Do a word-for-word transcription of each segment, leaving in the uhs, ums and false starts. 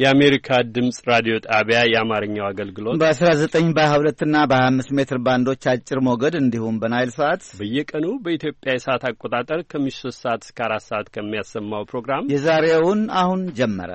የአሜሪካ ድምጽ ራዲዮ ጣቢያ የአማርኛው አገልግሎት በ19 በ22 እና በ25 ሜትር ባንዶች አጭር ሞገድ እንዲሁም በናይል ሰዓት በየቀኑ በኢትዮጵያ የሰዓት አቆጣጠር ከምሽቱ ሶስት ሰዓት እስከ አራት ሰዓት ከሚያሰማው ፕሮግራም የዛሬውን አሁን ጀመረ።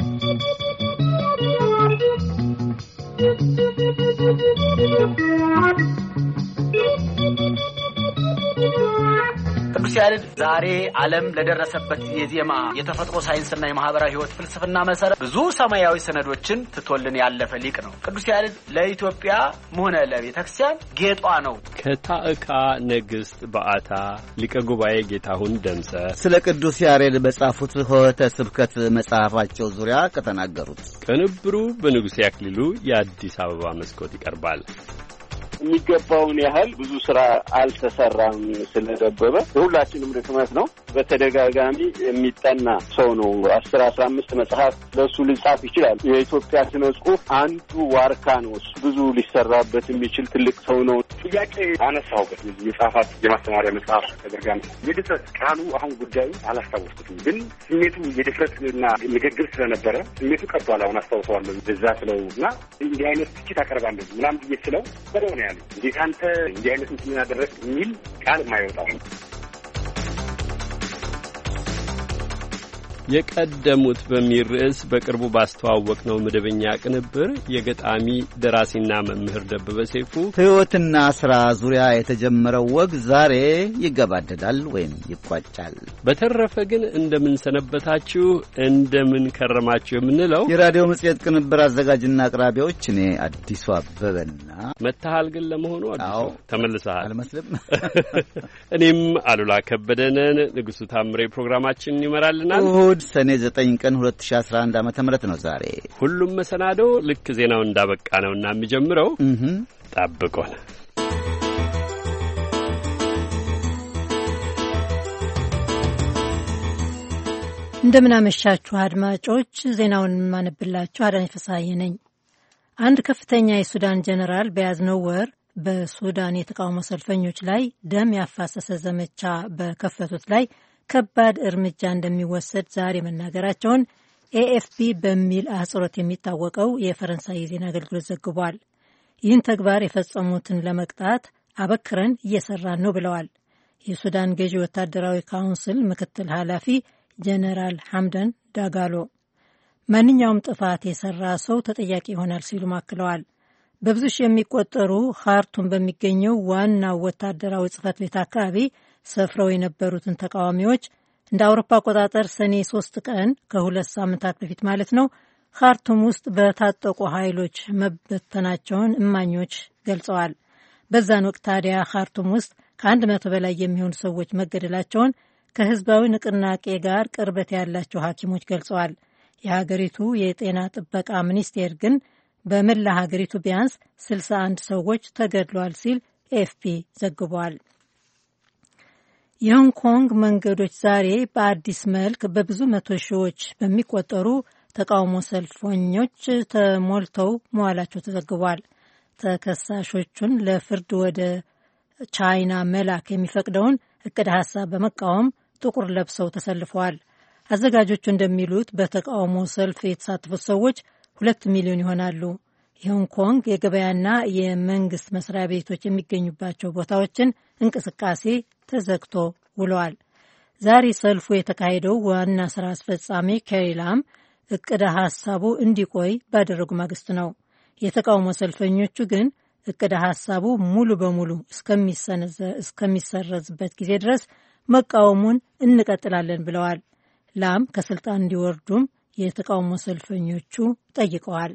ቅዱስ ያሬድ ዛሬ ዓለም ለደረሰበት የዜማ የተፈጥሮ ሳይንስና የማህበራዊ ህይወት ፍልስፍና መሰረት ብዙ ሰማያዊ ሰነዶችን ትቶልን ያለፈ ሊቅ ነው። ቅዱስ ያሬድ ለኢትዮጵያ ሆነ ለቤተክርስቲያን ጌጧ ነው። ከታዕካ ንግሥት በዓታ ሊቀ ጉባኤ ጌታሁን ደምሰ ስለ ቅዱስ ያሬድ በጻፉት ሆህተ ስብከት መጽሐፋቸው ዙሪያ ከተናገሩት ቅንብሩ በንጉሴ አክሊሉ የአዲስ አበባ መስኮት ይቀርባል። የሚገባውን ያህል ብዙ ስራ አልተሰራም ስለደበበ ሁላችንም ድክመት ነው። በተደጋጋሚ የሚጠና ሰው ነው። አስር አስራ አምስት መጽሐፍ ለሱ ሊጻፍ ይችላል። የኢትዮጵያ ስነ ጽሑፍ አንዱ ዋርካ ነው። ብዙ ሊሰራበት የሚችል ትልቅ ሰው ነው። ጥያቄ አነሳሁበት። የጻፋት የማስተማሪያ መጽሐፍ ተደርጋሚ የድፍረት ቃሉ አሁን ጉዳዩ አላስታወስኩትም፣ ግን ስሜቱ የድፍረትና ንግግር ስለነበረ ስሜቱ ቀጥቷል። አሁን አስታውሰዋለሁ። በዛ ስለው እና እንዲህ አይነት ትችት አቀርባለሁ ምናምን ብዬ ስለው በደሆነ ያለ እንዴት አንተ እንዲህ አይነት እንትን ያደረግ የሚል ቃል የማይወጣው የቀደሙት በሚል ርዕስ በቅርቡ ባስተዋወቅ ነው መደበኛ ቅንብር የገጣሚ ደራሲና መምህር ደበበ ሰይፉ ሕይወትና ሥራ ዙሪያ የተጀመረው ወግ ዛሬ ይገባደዳል ወይም ይቋጫል። በተረፈ ግን እንደምን ሰነበታችሁ፣ እንደምን ከረማችሁ የምንለው የራዲዮ መጽሔት ቅንብር አዘጋጅና አቅራቢዎች እኔ አዲሱ አበበና መታሃል። ግን ለመሆኑ አዲሱ ተመልሰሃል አልመስልም። እኔም አሉላ ከበደነን። ንጉሡ ታምሬ ፕሮግራማችንን ይመራልናል። ሰኔ ዘጠኝ ቀን ሁለት ሺህ አስራ አንድ ዓመተ ምህረት ነው ዛሬ። ሁሉም መሰናዶ ልክ ዜናው እንዳበቃ ነውና የሚጀምረው ጠብቆን። እንደምን አመሻችሁ አድማጮች። ዜናውን ማነብላችሁ አዳነች ፍስሐዬ ነኝ። አንድ ከፍተኛ የሱዳን ጀነራል በያዝነው ወር በሱዳን የተቃውሞ ሰልፈኞች ላይ ደም ያፋሰሰ ዘመቻ በከፈቱት ላይ ከባድ እርምጃ እንደሚወሰድ ዛሬ መናገራቸውን ኤኤፍፒ በሚል አህጽሮት የሚታወቀው የፈረንሳይ የዜና አገልግሎት ዘግቧል። ይህን ተግባር የፈጸሙትን ለመቅጣት አበክረን እየሰራን ነው ብለዋል። የሱዳን ገዢ ወታደራዊ ካውንስል ምክትል ኃላፊ ጀነራል ሐምደን ዳጋሎ ማንኛውም ጥፋት የሰራ ሰው ተጠያቂ ይሆናል ሲሉ አክለዋል። በብዙ ሺህ የሚቆጠሩ ካርቱም በሚገኘው ዋናው ወታደራዊ ጽሕፈት ቤት አካባቢ ሰፍረው የነበሩትን ተቃዋሚዎች እንደ አውሮፓ አቆጣጠር ሰኔ ሶስት ቀን ከሁለት ሳምንታት በፊት ማለት ነው ካርቱም ውስጥ በታጠቁ ኃይሎች መበተናቸውን እማኞች ገልጸዋል። በዛን ወቅት ታዲያ ካርቱም ውስጥ ከአንድ መቶ በላይ የሚሆኑ ሰዎች መገደላቸውን ከህዝባዊ ንቅናቄ ጋር ቅርበት ያላቸው ሐኪሞች ገልጸዋል። የሀገሪቱ የጤና ጥበቃ ሚኒስቴር ግን በመላ ሀገሪቱ ቢያንስ ስልሳ አንድ ሰዎች ተገድለዋል ሲል ኤኤፍፒ ዘግቧል። የሆንግ ኮንግ መንገዶች ዛሬ በአዲስ መልክ በብዙ መቶ ሺዎች በሚቆጠሩ ተቃውሞ ሰልፈኞች ተሞልተው መዋላቸው ተዘግቧል። ተከሳሾቹን ለፍርድ ወደ ቻይና መላክ የሚፈቅደውን እቅድ ሀሳብ በመቃወም ጥቁር ለብሰው ተሰልፈዋል። አዘጋጆቹ እንደሚሉት በተቃውሞ ሰልፍ የተሳተፉት ሰዎች ሁለት ሚሊዮን ይሆናሉ። የሆንግ ኮንግ የገበያና የመንግስት መስሪያ ቤቶች የሚገኙባቸው ቦታዎችን እንቅስቃሴ ተዘግቶ ውለዋል። ዛሬ ሰልፉ የተካሄደው ዋና ስራ አስፈጻሚ ካሪ ላም እቅደ ሀሳቡ እንዲቆይ ባደረጉ ማግስት ነው። የተቃውሞ ሰልፈኞቹ ግን እቅደ ሀሳቡ ሙሉ በሙሉ እስከሚሰረዝበት ጊዜ ድረስ መቃወሙን እንቀጥላለን ብለዋል። ላም ከስልጣን እንዲወርዱም የተቃውሞ ሰልፈኞቹ ጠይቀዋል።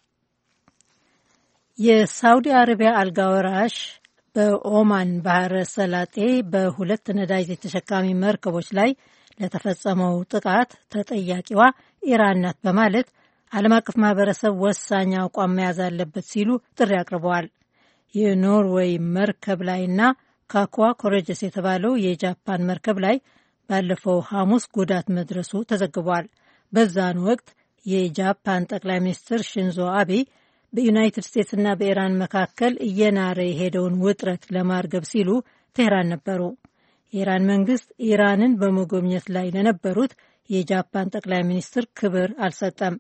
የሳውዲ አረቢያ አልጋ ወራሽ በኦማን ባህረ ሰላጤ በሁለት ነዳጅ ተሸካሚ መርከቦች ላይ ለተፈጸመው ጥቃት ተጠያቂዋ ኢራን ናት በማለት ዓለም አቀፍ ማህበረሰብ ወሳኝ አቋም መያዝ አለበት ሲሉ ጥሪ አቅርበዋል። የኖርዌይ መርከብ ላይና ካኳ ኮሬጀስ የተባለው የጃፓን መርከብ ላይ ባለፈው ሐሙስ ጉዳት መድረሱ ተዘግቧል። በዛን ወቅት የጃፓን ጠቅላይ ሚኒስትር ሽንዞ አቤ በዩናይትድ ስቴትስና በኢራን መካከል እየናረ የሄደውን ውጥረት ለማርገብ ሲሉ ቴህራን ነበሩ። የኢራን መንግስት ኢራንን በመጎብኘት ላይ ለነበሩት የጃፓን ጠቅላይ ሚኒስትር ክብር አልሰጠም።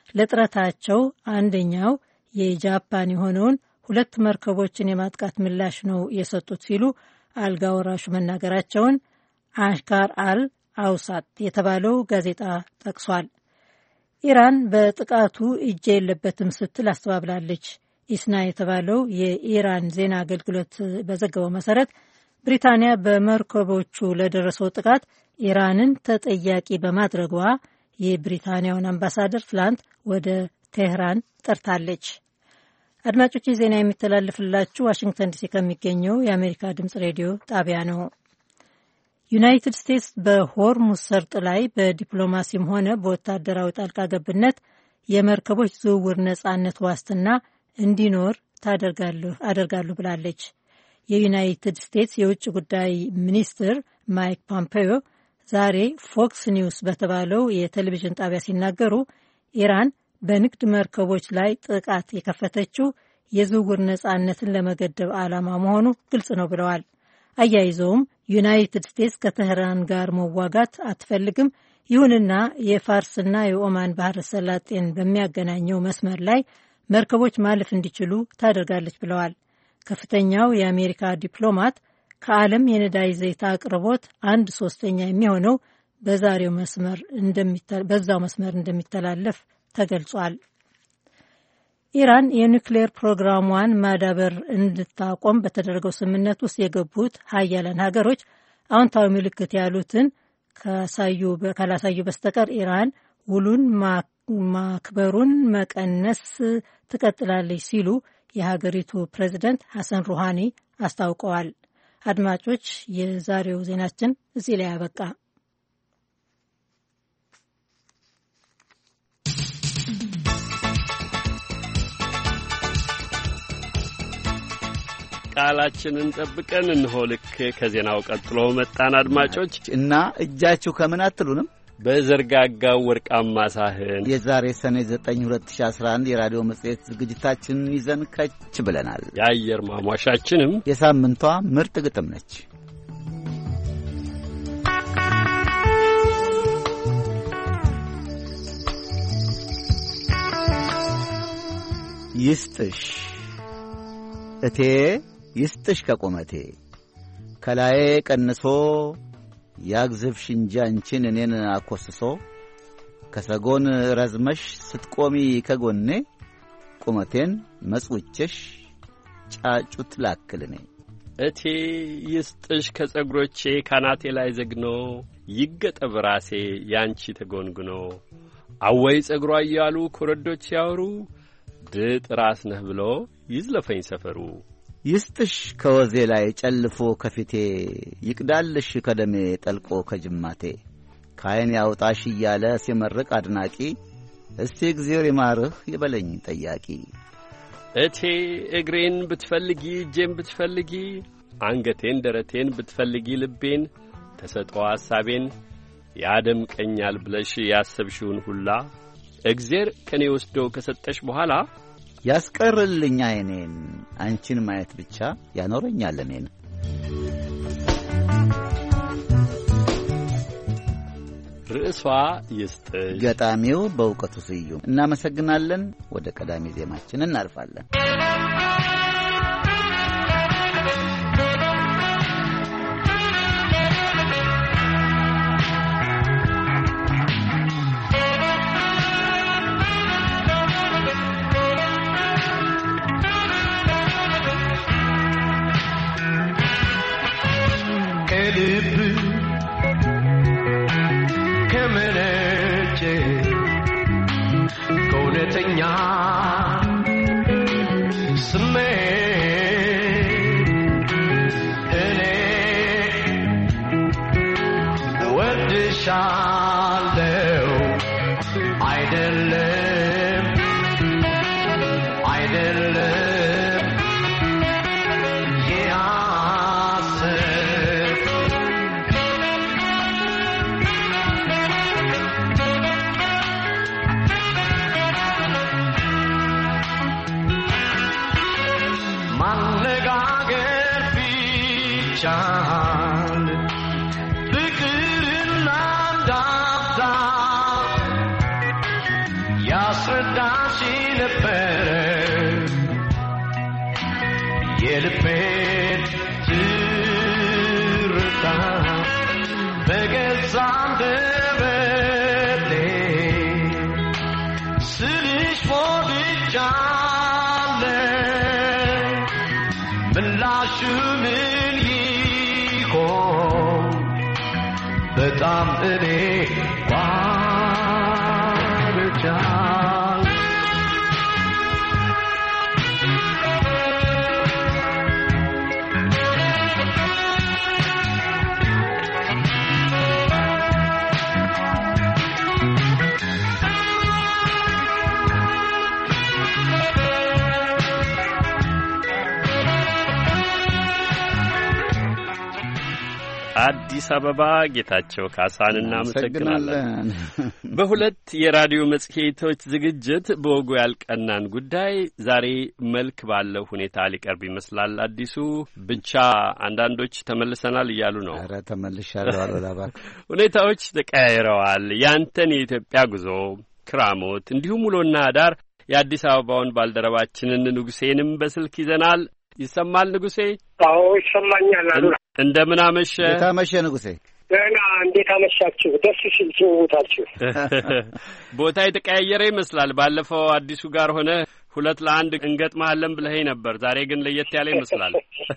ለጥረታቸው አንደኛው የጃፓን የሆነውን ሁለት መርከቦችን የማጥቃት ምላሽ ነው የሰጡት ሲሉ አልጋ ወራሹ መናገራቸውን አሽካር አል አውሳት የተባለው ጋዜጣ ጠቅሷል። ኢራን በጥቃቱ እጅ የለበትም ስትል አስተባብላለች። ኢስና የተባለው የኢራን ዜና አገልግሎት በዘገበው መሰረት ብሪታንያ በመርከቦቹ ለደረሰው ጥቃት ኢራንን ተጠያቂ በማድረጓ የብሪታንያውን አምባሳደር ትላንት ወደ ቴህራን ጠርታለች። አድማጮች ዜና የሚተላለፍላችሁ ዋሽንግተን ዲሲ ከሚገኘው የአሜሪካ ድምጽ ሬዲዮ ጣቢያ ነው። ዩናይትድ ስቴትስ በሆርሙዝ ሰርጥ ላይ በዲፕሎማሲም ሆነ በወታደራዊ ጣልቃ ገብነት የመርከቦች ዝውውር ነጻነት ዋስትና እንዲኖር አደርጋለሁ ብላለች። የዩናይትድ ስቴትስ የውጭ ጉዳይ ሚኒስትር ማይክ ፖምፔዮ ዛሬ ፎክስ ኒውስ በተባለው የቴሌቪዥን ጣቢያ ሲናገሩ ኢራን በንግድ መርከቦች ላይ ጥቃት የከፈተችው የዝውውር ነጻነትን ለመገደብ ዓላማ መሆኑ ግልጽ ነው ብለዋል። አያይዘውም ዩናይትድ ስቴትስ ከቴህራን ጋር መዋጋት አትፈልግም፣ ይሁንና የፋርስና የኦማን ባህረ ሰላጤን በሚያገናኘው መስመር ላይ መርከቦች ማለፍ እንዲችሉ ታደርጋለች ብለዋል። ከፍተኛው የአሜሪካ ዲፕሎማት ከዓለም የነዳጅ ዘይት አቅርቦት አንድ ሶስተኛ የሚሆነው በዛሬው መስመር በዛው መስመር እንደሚተላለፍ ተገልጿል። ኢራን የኒውክሌር ፕሮግራሟን ማዳበር እንድታቆም በተደረገው ስምምነት ውስጥ የገቡት ሀያላን ሀገሮች አዎንታዊ ምልክት ያሉትን ካላሳዩ በስተቀር ኢራን ውሉን ማክበሩን መቀነስ ትቀጥላለች ሲሉ የሀገሪቱ ፕሬዚደንት ሐሰን ሩሃኒ አስታውቀዋል። አድማጮች፣ የዛሬው ዜናችን እዚህ ላይ ያበቃ። ቃላችንን ጠብቀን እንሆ ልክ ከዜናው ቀጥሎ መጣን። አድማጮች እና እጃችሁ ከምን አትሉንም? በዘርጋጋው ወርቃማ ሳህን የዛሬ ሰኔ ዘጠኝ ሁለት ሺህ አስራ አንድ የራዲዮ መጽሔት ዝግጅታችንን ይዘን ከች ብለናል። የአየር ማሟሻችንም የሳምንቷ ምርጥ ግጥም ነች። ይስጥሽ እቴ ይስጥሽ ከቁመቴ ከላዬ ቀንሶ ያግዝፍሽ እንጂ አንቺን እኔን አኮስሶ ከሰጎን ረዝመሽ ስትቆሚ ከጎኔ ቁመቴን መጽውቼሽ ጫጩት ላክልኔ እቴ ይስጥሽ ከጸጉሮቼ ካናቴ ላይ ዘግኖ ይገጠብ ራሴ ያንቺ ተጎንግኖ አወይ ጸጉሯ እያሉ ኮረዶች ሲያወሩ ድጥ ራስ ነህ ብሎ ይዝለፈኝ ሰፈሩ ይስጥሽ ከወዜ ላይ ጨልፎ ከፊቴ ይቅዳልሽ ከደሜ ጠልቆ ከጅማቴ ካይን ያውጣሽ እያለ ሲመርቅ አድናቂ እስቲ እግዚአብሔር ይማርህ ይበለኝ ጠያቂ እቴ እግሬን ብትፈልጊ እጄን ብትፈልጊ አንገቴን ደረቴን ብትፈልጊ ልቤን ተሰጠው ሐሳቤን ያደምቀኛል ብለሽ ያሰብሽውን ሁላ እግዚአብሔር ከኔ ወስዶ ከሰጠሽ በኋላ ያስቀርልኝ አይኔን አንቺን ማየት ብቻ ያኖረኛል እኔን። ርዕሷ ይስጥሽ፣ ገጣሚው በእውቀቱ ስዩም። እናመሰግናለን። ወደ ቀዳሚ ዜማችን እናልፋለን። Yes, sir. በገዛ አንደበቴ ስልሽ ሞልቻለሁ ምላሹ ምን ይሆን በጣም እኔ ባርቻለሁ አዲስ አበባ ጌታቸው ካሳን እናመሰግናለን። በሁለት የራዲዮ መጽሔቶች ዝግጅት በወጉ ያልቀናን ጉዳይ ዛሬ መልክ ባለው ሁኔታ ሊቀርብ ይመስላል። አዲሱ ብቻ አንዳንዶች ተመልሰናል እያሉ ነው። ኧረ ተመልሻለሁ አላባክ ሁኔታዎች ተቀያይረዋል። ያንተን የኢትዮጵያ ጉዞ ክራሞት፣ እንዲሁም ውሎና ዳር የአዲስ አበባውን ባልደረባችንን ንጉሴንም በስልክ ይዘናል። ይሰማል ንጉሴ? አዎ ይሰማኛል። አሉላ እንደምን አመሸ? እንዴት አመሸ ንጉሴ? ደህና። እንዴት አመሻችሁ? ደስ ሲል ጭውውታችሁ። ቦታ የተቀያየረ ይመስላል። ባለፈው አዲሱ ጋር ሆነ ሁለት ለአንድ እንገጥማለን ብለኸኝ ነበር። ዛሬ ግን ለየት ያለ ይመስላል።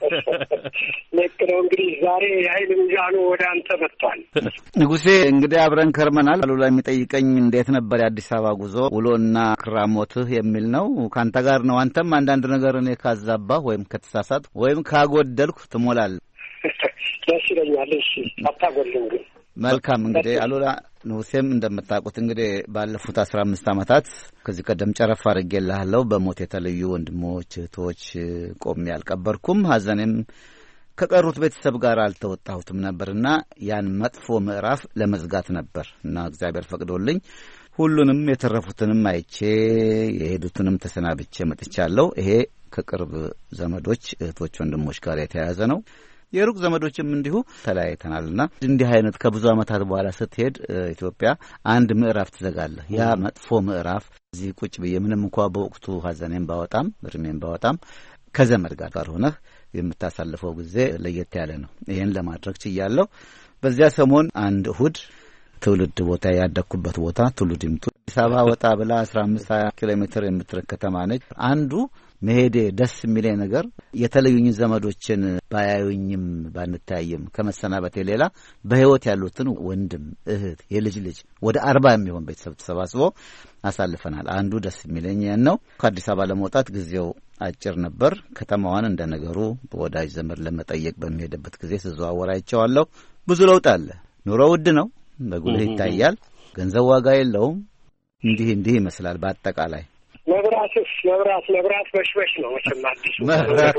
ልክ ነው። እንግዲህ ዛሬ የኃይል ሚዛኑ ወደ አንተ መጥቷል። ንጉሴ እንግዲህ አብረን ከርመናል። አሉላ የሚጠይቀኝ እንዴት ነበር የአዲስ አበባ ጉዞ ውሎና ክራሞትህ የሚል ነው። ካንተ ጋር ነው። አንተም አንዳንድ ነገር እኔ ካዛባህ ወይም ከተሳሳት ወይም ካጎደልኩ ትሞላለህ። ደስ ይለኛል። እሺ አታጎልም ግን። መልካም እንግዲህ አሉላ ንጉሴም እንደምታውቁት እንግዲህ ባለፉት አስራ አምስት ዓመታት ከዚህ ቀደም ጨረፍ አድርጌልሃለሁ። በሞት የተለዩ ወንድሞች እህቶች ቆሜ አልቀበርኩም። ሐዘኔም ከቀሩት ቤተሰብ ጋር አልተወጣሁትም ነበርና ያን መጥፎ ምዕራፍ ለመዝጋት ነበር እና እግዚአብሔር ፈቅዶልኝ ሁሉንም የተረፉትንም አይቼ የሄዱትንም ተሰናብቼ መጥቻለሁ። ይሄ ከቅርብ ዘመዶች እህቶች፣ ወንድሞች ጋር የተያያዘ ነው። የሩቅ ዘመዶችም እንዲሁ ተለያይተናልና እንዲህ አይነት ከብዙ ዓመታት በኋላ ስትሄድ ኢትዮጵያ አንድ ምዕራፍ ትዘጋለህ። ያ መጥፎ ምዕራፍ እዚህ ቁጭ ብዬ ምንም እንኳ በወቅቱ ሐዘኔን ባወጣም እርሜን ባወጣም ከዘመድ ጋር ሆነህ የምታሳልፈው ጊዜ ለየት ያለ ነው። ይሄን ለማድረግ ችያለሁ። በዚያ ሰሞን አንድ እሁድ ትውልድ ቦታ ያደኩበት ቦታ ትውልድ ይምጡ አዲስ አበባ ወጣ ብላ አስራ አምስት ሀያ ኪሎ ሜትር የምትርቅ ከተማ ነች። አንዱ መሄዴ ደስ የሚለኝ ነገር የተለዩኝ ዘመዶችን ባያዩኝም ባንታየም ከመሰናበቴ ሌላ በህይወት ያሉትን ወንድም እህት፣ የልጅ ልጅ ወደ አርባ የሚሆን ቤተሰብ ተሰባስቦ አሳልፈናል። አንዱ ደስ የሚለኝ ያን ነው። ከአዲስ አበባ ለመውጣት ጊዜው አጭር ነበር። ከተማዋን እንደ ነገሩ በወዳጅ ዘመድ ለመጠየቅ በሚሄድበት ጊዜ ስዘዋወር አይቼዋለሁ። ብዙ ለውጥ አለ። ኑሮ ውድ ነው፣ በጉልህ ይታያል። ገንዘብ ዋጋ የለውም። እንዲህ እንዲህ ይመስላል በአጠቃላይ። መብራትስ መብራት መብራት በሽበሽ ነው መቼም አዲሱ መብራት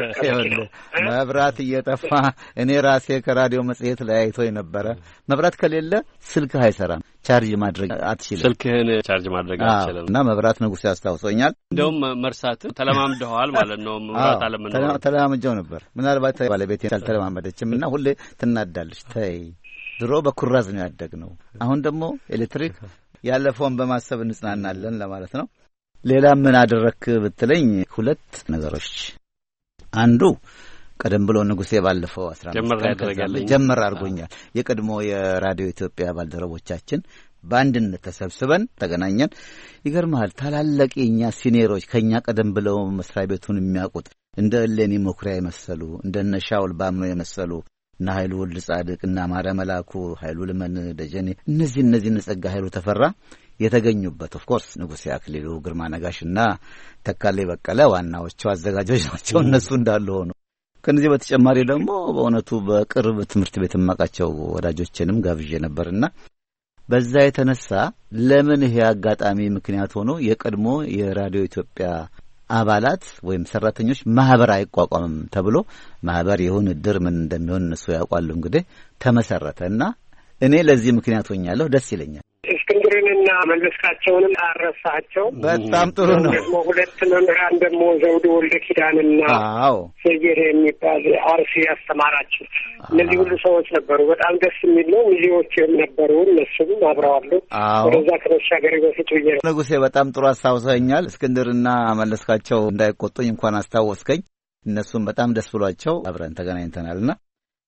መብራት እየጠፋ እኔ ራሴ ከራዲዮ መጽሔት ላይ አይቶኝ ነበረ። መብራት ከሌለ ስልክህ አይሰራም፣ ቻርጅ ማድረግ አትችልም። ስልክህን ቻርጅ ማድረግ አትችልም እና መብራት ንጉሥ ያስታውሶኛል። እንደውም መርሳት ተለማምደዋል ማለት ነው። መብራት አለመኖር ተለማምጀው ነበር። ምናልባት ባለቤቴ አልተለማመደችም እና ሁሌ ትናዳለች። ተይ ድሮ በኩራዝ ነው ያደግነው፣ አሁን ደግሞ ኤሌክትሪክ። ያለፈውን በማሰብ እንጽናናለን ለማለት ነው። ሌላ ምን አደረክ ብትለኝ ሁለት ነገሮች። አንዱ ቀደም ብሎ ንጉሴ ባለፈው አስራ አምስት ቀን ጀመር አድርጎኛል። የቀድሞ የራዲዮ ኢትዮጵያ ባልደረቦቻችን በአንድነት ተሰብስበን ተገናኘን። ይገርማል። ታላላቅ የኛ ሲኒየሮች ከኛ ቀደም ብለው መስሪያ ቤቱን የሚያውቁት እንደ እሌኒ መኩሪያ የመሰሉ እንደነ ሻውል ባምኖ የመሰሉ እና ኃይሉ ወልድ ጻድቅ እና ማረ መላኩ ኃይሉ ልመን ደጀኔ እነዚህ እነዚህ ነጸጋ ኃይሉ ተፈራ የተገኙበት ኦፍ ኮርስ ንጉሴ አክሊሉ፣ ግርማ ነጋሽና ተካሌ በቀለ ዋናዎቹ አዘጋጆች ናቸው። እነሱ እንዳሉ ሆኖ ከነዚህ በተጨማሪ ደግሞ በእውነቱ በቅርብ ትምህርት ቤት ማቃቸው ወዳጆችንም ጋብዤ ነበርና በዛ የተነሳ ለምን ይሄ አጋጣሚ ምክንያት ሆኖ የቀድሞ የራዲዮ ኢትዮጵያ አባላት ወይም ሰራተኞች ማህበር አይቋቋምም ተብሎ ማህበር ይሁን እድር ምን እንደሚሆን እነሱ ያውቃሉ። እንግዲህ ተመሰረተና እኔ ለዚህ ምክንያት ሆኛለሁ። ደስ ይለኛል። እስክንድርንና መለስካቸውንም አረሳቸው። በጣም ጥሩ ነው። ደግሞ ሁለት መምህራን ደግሞ ዘውዱ ወልደ ኪዳንና አዎ ሰየር የሚባል አርሲ ያስተማራቸው እነዚህ ሁሉ ሰዎች ነበሩ። በጣም ደስ የሚል ነው። ሚዜዎችም ነበሩ፣ እነሱም አብረዋሉ። ወደዛ ከመሻገር በፊት ብዬ ነው። ንጉሴ በጣም ጥሩ አስታውሰኛል። እስክንድርና መለስካቸው እንዳይቆጡኝ እንኳን አስታወስከኝ። እነሱም በጣም ደስ ብሏቸው አብረን ተገናኝተናልና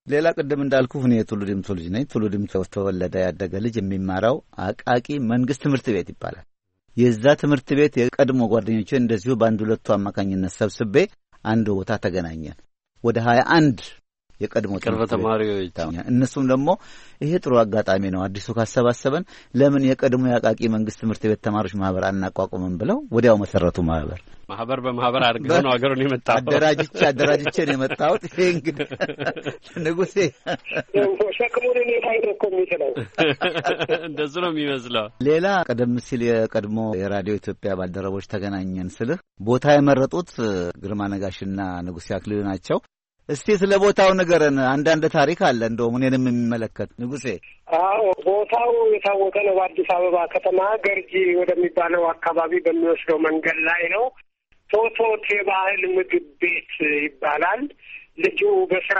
ሌላ ቀደም እንዳልኩ ሁኔ ቱሉ ዲምቱ ልጅ ነኝ። ቱሉ ዲምቱ ተወለደ ያደገ ልጅ የሚማራው አቃቂ መንግስት ትምህርት ቤት ይባላል። የዛ ትምህርት ቤት የቀድሞ ጓደኞቼ እንደዚሁ በአንድ ሁለቱ አማካኝነት ሰብስቤ አንድ ቦታ ተገናኘን። ወደ ሀያ አንድ የቀድሞ ተማሪዎች እነሱም ደግሞ ይሄ ጥሩ አጋጣሚ ነው አዲሱ ካሰባሰበን ለምን የቀድሞ ያቃቂ መንግስት ትምህርት ቤት ተማሪዎች ማህበር አናቋቁምም ብለው ወዲያው መሰረቱ። ማህበር ማህበር በማህበር አድርገው ነው አገሩን የመጣው። አደራጅቼ አደራጅቼ ነው የመጣው። ይሄ እንግዲህ ንጉሴ ሸክሙን እኔ ላይ ነው እኮ የሚጥለው። እንደሱ ነው የሚመስለው። ሌላ ቀደም ሲል የቀድሞ የራዲዮ ኢትዮጵያ ባልደረቦች ተገናኘን ስልህ ቦታ የመረጡት ግርማ ነጋሽና ንጉሴ አክሊሉ ናቸው። እስቲ ስለ ቦታው ንገረን። አንዳንድ ታሪክ አለ እንደውም እኔንም የሚመለከት ንጉሴ። አዎ ቦታው የታወቀ ነው። በአዲስ አበባ ከተማ ገርጂ ወደሚባለው አካባቢ በሚወስደው መንገድ ላይ ነው። ቶቶት የባህል ምግብ ቤት ይባላል። ልጁ በስራ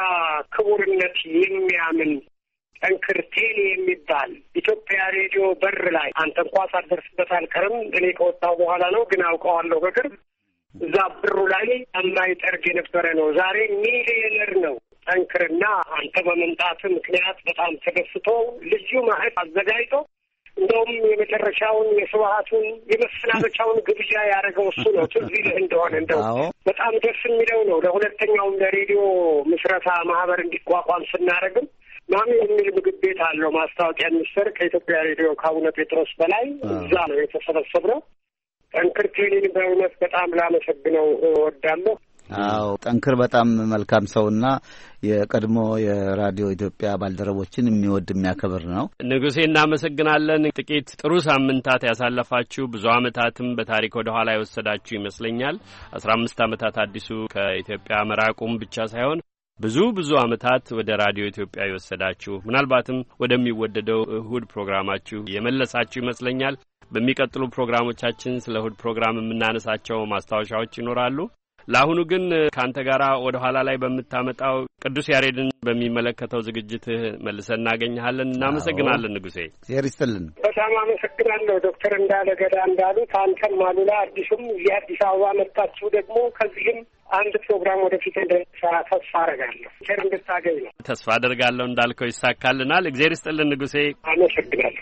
ክቡርነት የሚያምን ጠንክር ቴሌ የሚባል ኢትዮጵያ ሬዲዮ በር ላይ አንተ እንኳን ሳትደርስበት አልቀርም። እኔ ከወጣሁ በኋላ ነው ግን አውቀዋለሁ በቅርብ። እዛ ብሩ ላይ የማይጠርግ የነበረ ነው። ዛሬ ሚሊዮነር ነው። ጠንክርና አንተ በመምጣት ምክንያት በጣም ተደስቶ ልዩ ማህድ አዘጋጅቶ እንደውም የመጨረሻውን የስብሀቱን የመሰናበቻውን ግብዣ ያደረገው እሱ ነው። ትዝ ይልህ እንደሆነ እንደው በጣም ደስ የሚለው ነው። ለሁለተኛውም ለሬዲዮ ምስረታ ማህበር እንዲቋቋም ስናደርግም ማሚ የሚል ምግብ ቤት አለው ማስታወቂያ ሚኒስቴር ከኢትዮጵያ ሬዲዮ ከአቡነ ጴጥሮስ በላይ እዛ ነው የተሰበሰብነው። ጠንክር ቴሌን በእውነት በጣም ላመሰግነው እወዳለሁ። አዎ ጠንክር በጣም መልካም ሰውና የቀድሞ የራዲዮ ኢትዮጵያ ባልደረቦችን የሚወድ የሚያከብር ነው። ንጉሴ እናመሰግናለን። ጥቂት ጥሩ ሳምንታት ያሳለፋችሁ ብዙ አመታትም በታሪክ ወደ ኋላ የወሰዳችሁ ይመስለኛል። አስራ አምስት አመታት አዲሱ ከኢትዮጵያ መራቁም ብቻ ሳይሆን ብዙ ብዙ አመታት ወደ ራዲዮ ኢትዮጵያ የወሰዳችሁ ምናልባትም ወደሚወደደው እሁድ ፕሮግራማችሁ የመለሳችሁ ይመስለኛል። በሚቀጥሉ ፕሮግራሞቻችን ስለ እሁድ ፕሮግራም የምናነሳቸው ማስታወሻዎች ይኖራሉ። ለአሁኑ ግን ካንተ ጋራ ወደ ኋላ ላይ በምታመጣው ቅዱስ ያሬድን በሚመለከተው ዝግጅትህ መልሰን እናገኘሃለን። እናመሰግናለን ንጉሴ። እግዚአብሔር ይስጥልን። በጣም አመሰግናለሁ ዶክተር እንዳለ ገዳ እንዳሉት አንተም አሉላ አዲሱም እዚህ አዲስ አበባ መጣችሁ ደግሞ ከዚህም አንድ ፕሮግራም ወደፊት እንደሰራ ተስፋ አደርጋለሁ። ቸር እንድታገኝ ነው ተስፋ አደርጋለሁ። እንዳልከው ይሳካልናል። እግዚአብሔር ይስጥልን ንጉሴ። አመሰግናለሁ።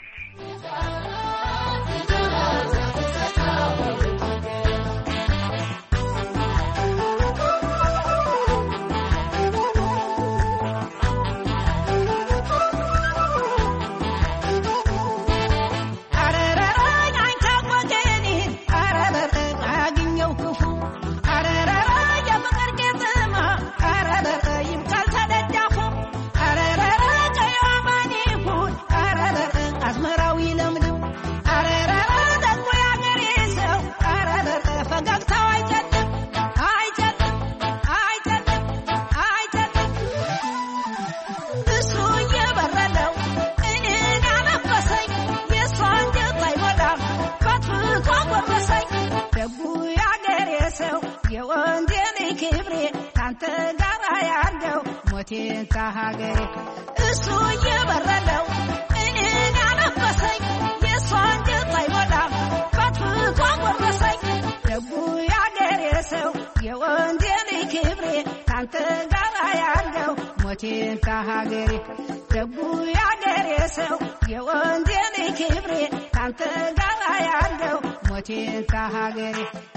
ሀገሬ እሱ እየበረለው እኔን ያለበሰኝ የሷን ጀት አይሞላም ከትቷ ጎረሰኝ ደጉ ያገሬ ሰው የወንዴን ክብሬ ካንተ ጋር ያለው ሞቴን ከሀገሬ ደጉ ያገሬ ሰው የወንዴን ክብሬ ካንተ ጋር ያለው ሞቴን ከሀገሬ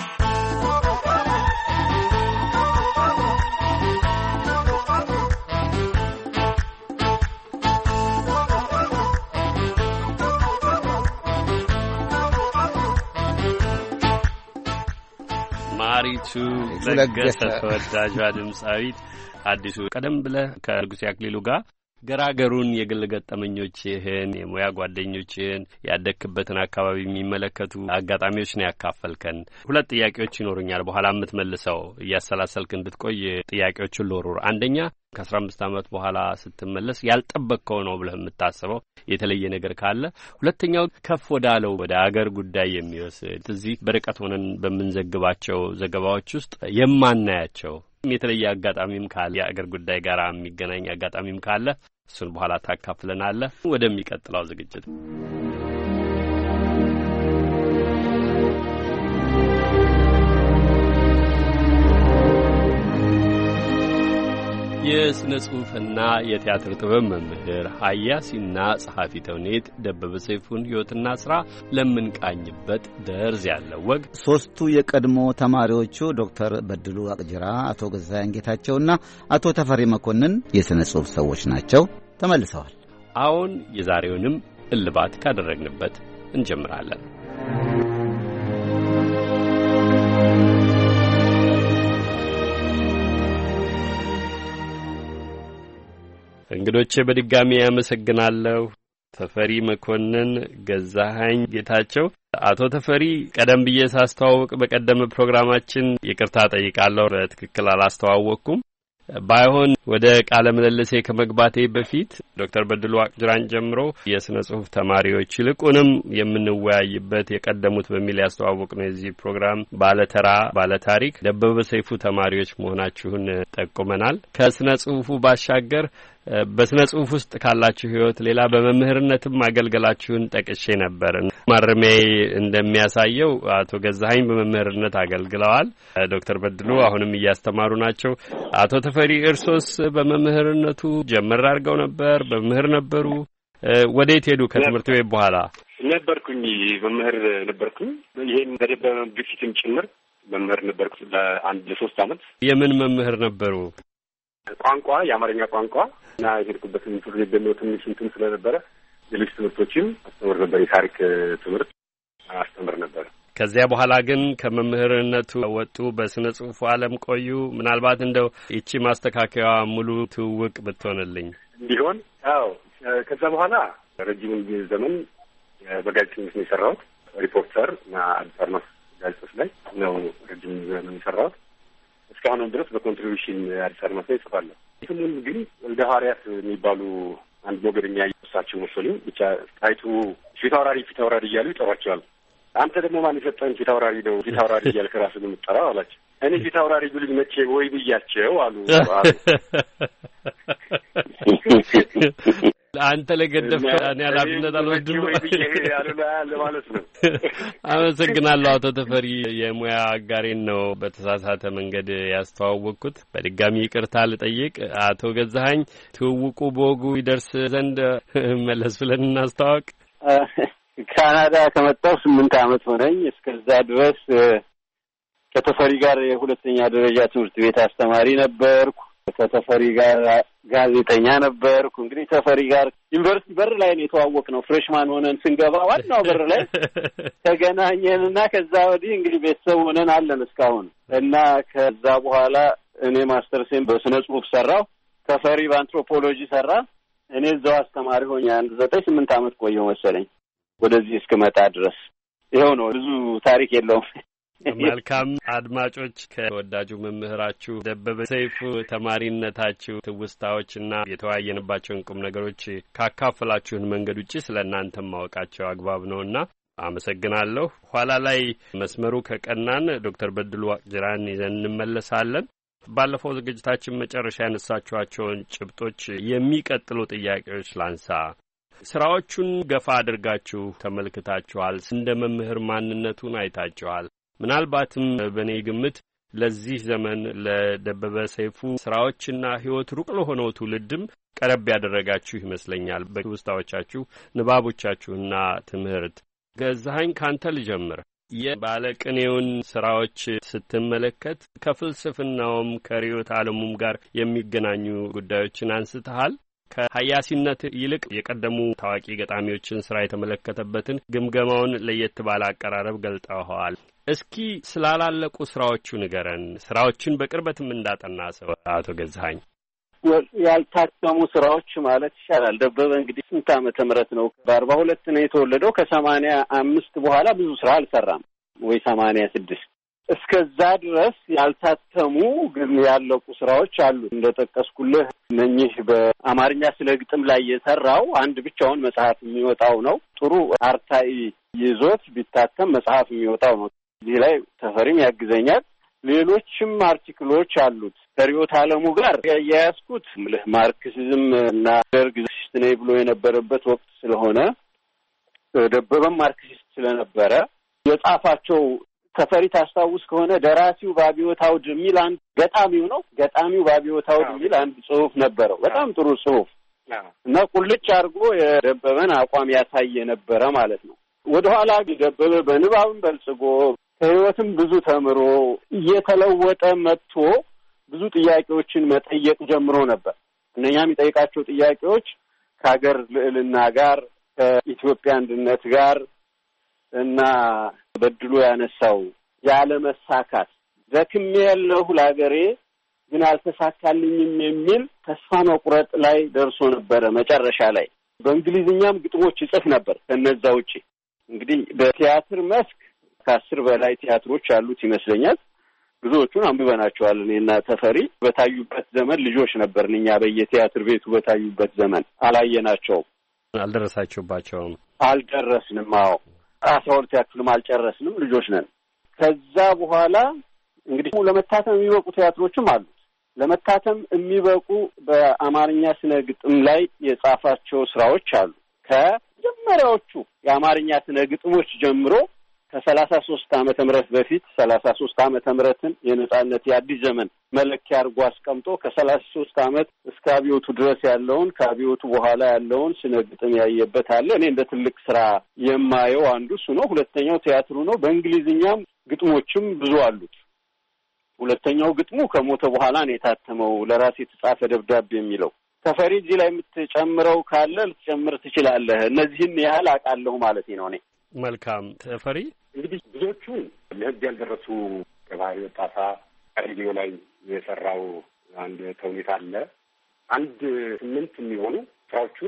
ማሪቱ ለገሰ ተወዳጇ ድምጻዊት አዲሱ ቀደም ብለህ ከንጉሴ አክሊሉ ጋር ገራገሩን የግል ገጠመኞችህን የሙያ ጓደኞችህን ያደክበትን አካባቢ የሚመለከቱ አጋጣሚዎች ነው ያካፈልከን። ሁለት ጥያቄዎች ይኖሩኛል በኋላ የምትመልሰው እያሰላሰልክ እንድትቆይ ጥያቄዎቹን ልወሩር። አንደኛ ከአስራ አምስት ዓመት በኋላ ስትመለስ ያልጠበቅከው ነው ብለህ የምታስበው የተለየ ነገር ካለ፣ ሁለተኛው ከፍ ወዳለው ወደ አገር ጉዳይ የሚወስድ እዚህ በርቀት ሆነን በምንዘግባቸው ዘገባዎች ውስጥ የማናያቸው የተለየ አጋጣሚም ካለ የአገር ጉዳይ ጋር የሚገናኝ አጋጣሚም ካለ እሱን በኋላ ታካፍለናለህ። ወደሚቀጥለው ዝግጅት የስነ ጽሑፍና የቲያትር ጥበብ መምህር ሀያሲና ጸሐፊ ተውኔት ደበበ ሰይፉን ሕይወትና ሥራ ለምንቃኝበት ደርዝ ያለው ወግ ሦስቱ የቀድሞ ተማሪዎቹ ዶክተር በድሉ አቅጅራ፣ አቶ ገዛኸኝ ጌታቸውና አቶ ተፈሪ መኮንን የሥነ ጽሑፍ ሰዎች ናቸው። ተመልሰዋል። አሁን የዛሬውንም እልባት ካደረግንበት እንጀምራለን። እንግዶቼ በድጋሚ ያመሰግናለሁ። ተፈሪ መኮንን፣ ገዛኸኝ ጌታቸው። አቶ ተፈሪ ቀደም ብዬ ሳስተዋውቅ በቀደመ ፕሮግራማችን ይቅርታ ጠይቃለሁ፣ በትክክል አላስተዋወቅኩም። ባይሆን ወደ ቃለ ምልልሴ ከመግባቴ በፊት ዶክተር በድሉ አቅጅራን ጀምሮ የሥነ ጽሑፍ ተማሪዎች ይልቁንም የምንወያይበት የቀደሙት በሚል ያስተዋወቅ ነው የዚህ ፕሮግራም ባለተራ ባለታሪክ ደበበ ሰይፉ ተማሪዎች መሆናችሁን ጠቁመናል። ከሥነ ጽሑፉ ባሻገር በስነ ጽሑፍ ውስጥ ካላችሁ ሕይወት ሌላ በመምህርነትም አገልግላችሁን ጠቅሼ ነበር። ማረሚያዬ እንደሚያሳየው አቶ ገዛኸኝ በመምህርነት አገልግለዋል። ዶክተር በድሉ አሁንም እያስተማሩ ናቸው። አቶ ተፈሪ እርሶስ በመምህርነቱ ጀመር አድርገው ነበር? በመምህር ነበሩ? ወዴት ሄዱ ከትምህርት ቤት በኋላ? ነበርኩኝ፣ መምህር ነበርኩኝ። ይሄን በደበበ ግፊትም ጭምር መምህር ነበርኩ ለአንድ ለሶስት ዓመት። የምን መምህር ነበሩ? ቋንቋ፣ የአማርኛ ቋንቋ እና የሄድኩበት ትምህርት ቤት ደግሞ ትንሽ እንትን ስለነበረ ሌሎች ትምህርቶችም አስተምር ነበር። የታሪክ ትምህርት አስተምር ነበር። ከዚያ በኋላ ግን ከመምህርነቱ ወጡ፣ በስነ ጽሑፉ ዓለም ቆዩ። ምናልባት እንደው ይቺ ማስተካከያዋ ሙሉ ትውውቅ ብትሆንልኝ ቢሆን። አዎ፣ ከዛ በኋላ ረጅሙን ዘመን በጋዜጠኝነት ነው የሰራሁት። ሪፖርተር እና አዲስ አድማስ ጋዜጦች ላይ ነው ረጅም ዘመን የሰራሁት። እስካሁንም ድረስ በኮንትሪቢዩሽን አዲስ አድማስ ላይ እጽፋለሁ። ስሙን ግን እንደ ሐዋርያት የሚባሉ አንድ ሞገደኛ እሳቸው መሰሉኝ። ብቻ ጣይቱ ፊት አውራሪ ፊት አውራሪ እያሉ ይጠሯቸዋል። አንተ ደግሞ ማን የሰጠን ፊት አውራሪ ነው ፊት አውራሪ እያልክ ራስህን የምትጠራው አላቸው። እኔ ፊት አውራሪ ብሉኝ መቼ ወይ ብያቸው አሉ። አንተ ለገደፍከው እኔ ኃላፊነት አልወስድም ማለት ነው። አመሰግናለሁ አቶ ተፈሪ። የሙያ አጋሬን ነው በተሳሳተ መንገድ ያስተዋወቅኩት። በድጋሚ ይቅርታ ልጠይቅ። አቶ ገዛኸኝ ትውውቁ በወጉ ይደርስ ዘንድ መለስ ብለን እናስተዋወቅ። ካናዳ ከመጣሁ ስምንት ዓመት ሆነኝ። እስከዛ ድረስ ከተፈሪ ጋር የሁለተኛ ደረጃ ትምህርት ቤት አስተማሪ ነበርኩ። ከተፈሪ ጋር ጋዜጠኛ ነበርኩ። እንግዲህ ተፈሪ ጋር ዩኒቨርሲቲ በር ላይ ነው የተዋወቅነው። ፍሬሽማን ሆነን ስንገባ ዋናው በር ላይ ተገናኘንና ከዛ ወዲህ እንግዲህ ቤተሰብ ሆነን አለን እስካሁን። እና ከዛ በኋላ እኔ ማስተርሴን በስነ ጽሑፍ ሰራሁ፣ ተፈሪ በአንትሮፖሎጂ ሰራ። እኔ እዛው አስተማሪ ሆኜ አንድ ዘጠኝ ስምንት ዓመት ቆየሁ መሰለኝ ወደዚህ እስክመጣ ድረስ። ይኸው ነው፣ ብዙ ታሪክ የለውም። መልካም አድማጮች፣ ከወዳጁ መምህራችሁ ደበበ ሰይፉ ተማሪነታችሁ ትውስታዎችና የተወያየንባቸውን ቁም ነገሮች ካካፈላችሁን መንገድ ውጪ ስለ እናንተም ማወቃቸው አግባብ ነውና አመሰግናለሁ። ኋላ ላይ መስመሩ ከቀናን ዶክተር በድሉ አቅጅራን ይዘን እንመለሳለን። ባለፈው ዝግጅታችን መጨረሻ ያነሳችኋቸውን ጭብጦች የሚቀጥሉ ጥያቄዎች ላንሳ። ስራዎቹን ገፋ አድርጋችሁ ተመልክታችኋል። እንደ መምህር ማንነቱን አይታችኋል። ምናልባትም በእኔ ግምት ለዚህ ዘመን ለደበበ ሰይፉ ስራዎችና ሕይወት ሩቅ ለሆነው ትውልድም ቀረብ ያደረጋችሁ ይመስለኛል በትውስታዎቻችሁ፣ ንባቦቻችሁና ትምህርት። ገዛኸኝ ካንተ ልጀምር። የባለቅኔውን ስራዎች ስትመለከት ከፍልስፍናውም ከርዕዮተ ዓለሙም ጋር የሚገናኙ ጉዳዮችን አንስተሃል። ከሀያሲነት ይልቅ የቀደሙ ታዋቂ ገጣሚዎችን ስራ የተመለከተበትን ግምገማውን ለየት ባለ አቀራረብ ገልጠዋል። እስኪ ስላላለቁ ስራዎቹ ንገረን። ስራዎችን በቅርበትም እንዳጠና ሰው አቶ ገዛኸኝ። ያልታተሙ ስራዎች ማለት ይቻላል። ደበበ እንግዲህ ስንት ዓመተ ምህረት ነው? በአርባ ሁለት ነው የተወለደው። ከሰማንያ አምስት በኋላ ብዙ ስራ አልሰራም ወይ ሰማንያ ስድስት እስከዛ ድረስ ያልታተሙ ግን ያለቁ ስራዎች አሉ። እንደጠቀስኩልህ እነኚህ በአማርኛ ስለ ግጥም ላይ የሰራው አንድ ብቻውን መጽሐፍ የሚወጣው ነው። ጥሩ አርታኢ ይዞት ቢታተም መጽሐፍ የሚወጣው ነው። እዚህ ላይ ተፈሪም ያግዘኛል። ሌሎችም አርቲክሎች አሉት። ከርዕዮተ ዓለሙ ጋር ያያያዝኩት ምልህ ማርክሲዝም እና ደርግ ሲስት ነኝ ብሎ የነበረበት ወቅት ስለሆነ ደበበም ማርክሲስት ስለነበረ የጻፋቸው ተፈሪ ታስታውስ ከሆነ ደራሲው በአብዮት አውድ የሚል አንድ ገጣሚው ነው ገጣሚው በአብዮት አውድ የሚል አንድ ጽሑፍ ነበረው። በጣም ጥሩ ጽሑፍ እና ቁልጭ አድርጎ የደበበን አቋም ያሳይ የነበረ ማለት ነው። ወደኋላ ደበበ በንባብም በልጽጎ ከህይወትም ብዙ ተምሮ እየተለወጠ መጥቶ ብዙ ጥያቄዎችን መጠየቅ ጀምሮ ነበር። እነኛ የሚጠይቃቸው ጥያቄዎች ከሀገር ልዕልና ጋር ከኢትዮጵያ አንድነት ጋር እና በድሎ ያነሳው ያለ መሳካት ደክሜ ያለሁ ለሀገሬ ግን አልተሳካልኝም የሚል ተስፋ መቁረጥ ላይ ደርሶ ነበረ። መጨረሻ ላይ በእንግሊዝኛም ግጥሞች ይጽፍ ነበር። ከነዛ ውጪ እንግዲህ በቲያትር መስክ ከአስር በላይ ቲያትሮች ያሉት ይመስለኛል። ብዙዎቹን አንብበናቸዋል። እኔና ተፈሪ በታዩበት ዘመን ልጆች ነበርን። እኛ በየቲያትር ቤቱ በታዩበት ዘመን አላየናቸውም። አልደረሳችሁባቸውም? አልደረስንም። አዎ አስራ ሁለት ያክልም አልጨረስንም። ልጆች ነን። ከዛ በኋላ እንግዲህ ለመታተም የሚበቁ ቲያትሮችም አሉ። ለመታተም የሚበቁ በአማርኛ ስነ ግጥም ላይ የጻፋቸው ስራዎች አሉ። ከመጀመሪያዎቹ የአማርኛ ስነ ግጥሞች ጀምሮ ከሰላሳ ሶስት ዓመተ ምህረት በፊት ሰላሳ ሶስት ዓመተ ምህረትን የነጻነት የአዲስ ዘመን መለኪያ አድርጎ አስቀምጦ ከሰላሳ ሶስት ዓመት እስከ አብዮቱ ድረስ ያለውን ከአብዮቱ በኋላ ያለውን ስነ ግጥም ያየበት አለ። እኔ እንደ ትልቅ ስራ የማየው አንዱ እሱ ነው። ሁለተኛው ቲያትሩ ነው። በእንግሊዝኛም ግጥሞችም ብዙ አሉት። ሁለተኛው ግጥሙ ከሞተ በኋላ ነው የታተመው፣ ለራሴ የተጻፈ ደብዳቤ የሚለው። ተፈሪ እዚህ ላይ የምትጨምረው ካለ ልትጨምር ትችላለህ። እነዚህን ያህል አውቃለሁ ማለት ነው እኔ። መልካም ተፈሪ። እንግዲህ ብዙዎቹን ለህግ ያልደረሱ ከባህሪ ወጣታ ሬዲዮ ላይ የሰራው አንድ ተውኔት አለ። አንድ ስምንት የሚሆኑ ስራዎቹን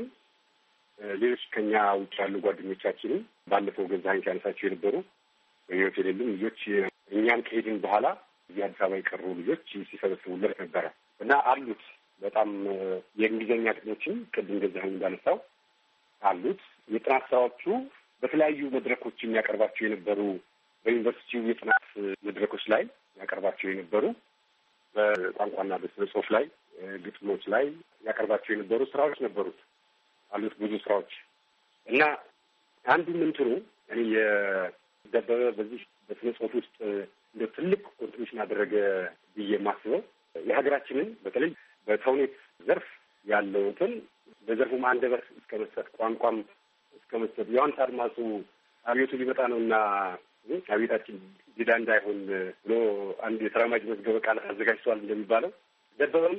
ሌሎች ከኛ ውጭ ያሉ ጓደኞቻችንም ባለፈው ገዛኸኝ ሲያነሳቸው የነበሩ በህይወት የሌሉም ልጆች እኛም ከሄድን በኋላ እዚህ አዲስ አበባ የቀሩ ልጆች ሲሰበስቡለት ነበረ እና አሉት። በጣም የእንግሊዝኛ ግጥሞችም ቅድም ገዛኸኝ እንዳነሳው አሉት። የጥናት ስራዎቹ በተለያዩ መድረኮች የሚያቀርባቸው የነበሩ በዩኒቨርሲቲው የጥናት መድረኮች ላይ ያቀርባቸው የነበሩ በቋንቋና በስነ ጽሁፍ ላይ ግጥሞች ላይ ያቀርባቸው የነበሩ ስራዎች ነበሩት አሉት ብዙ ስራዎች እና አንዱ ምንትኑ እኔ የደበበ በዚህ በስነ ጽሁፍ ውስጥ እንደ ትልቅ ኮንትሪቢሽን አደረገ ብዬ የማስበው የሀገራችንን በተለይ በተውኔት ዘርፍ ያለውትን በዘርፉም አንደበት እስከ መስጠት ቋንቋም እስከ መስጠት ዮሐንስ አድማሱ አብዮቱ ሊመጣ ነውና አብዮታችን ዲዳ እንዳይሆን ብሎ አንድ የተራማጅ መዝገበ ቃል አዘጋጅቷል እንደሚባለው ደበበም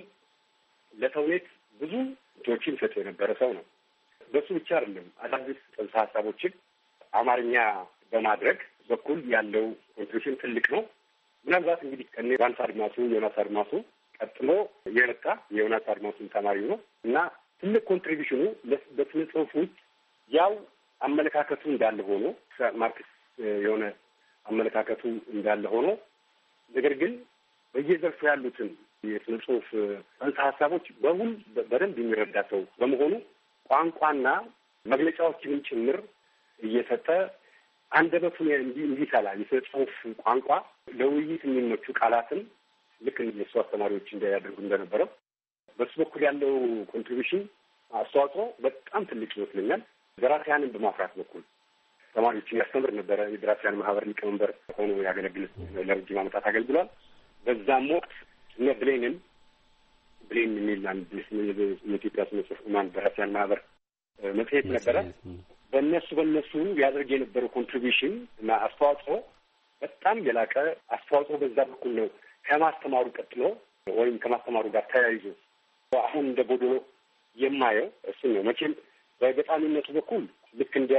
ለተውኔት ብዙ ቶችን ሰጥ የነበረ ሰው ነው። በሱ ብቻ አይደለም አዳዲስ ጽንሰ ሀሳቦችን አማርኛ በማድረግ በኩል ያለው ኮንትሪቢሽን ትልቅ ነው። ምናልባት እንግዲህ ከኔ ዮሐንስ አድማሱ ዮናስ አድማሱ ቀጥሎ የመጣ የዮናስ አድማሱን ተማሪ ነው እና ትልቅ ኮንትሪቢሽኑ በስነ ጽሁፍ ውስጥ ያው አመለካከቱ እንዳለ ሆኖ ማርክስ የሆነ አመለካከቱ እንዳለ ሆኖ ነገር ግን በየዘርፉ ያሉትን የስነ ጽሁፍ ጽንሰ ሀሳቦች በሁሉ በደንብ የሚረዳ ሰው በመሆኑ ቋንቋና መግለጫዎችንም ጭምር እየሰጠ አንደበቱን እንዲሰላ የስነ ጽሁፍ ቋንቋ ለውይይት የሚመቹ ቃላትን ልክ የእሱ አስተማሪዎች እንዳያደርጉ እንደነበረው በሱ በኩል ያለው ኮንትሪቢሽን አስተዋጽኦ በጣም ትልቅ ይመስለኛል። ደራሲያንን በማፍራት በኩል ተማሪዎችን ያስተምር ነበረ። የደራሲያን ማህበር ሊቀመንበር ሆኖ ያገለግል ለረጅም ዓመታት አገልግሏል። በዛም ወቅት እነ ብሌንን ብሌን የሚል አንድ የኢትዮጵያ ስነ ጽሁፍ ማን ደራሲያን ማህበር መጽሔት ነበረ። በእነሱ በእነሱ ያደርግ የነበረው ኮንትሪቢሽን እና አስተዋጽኦ በጣም የላቀ አስተዋጽኦ በዛ በኩል ነው። ከማስተማሩ ቀጥሎ ወይም ከማስተማሩ ጋር ተያይዞ አሁን እንደ ቦዶሎ የማየው እሱ ነው። መቼም በገጣሚነቱ በኩል ልክ እንደ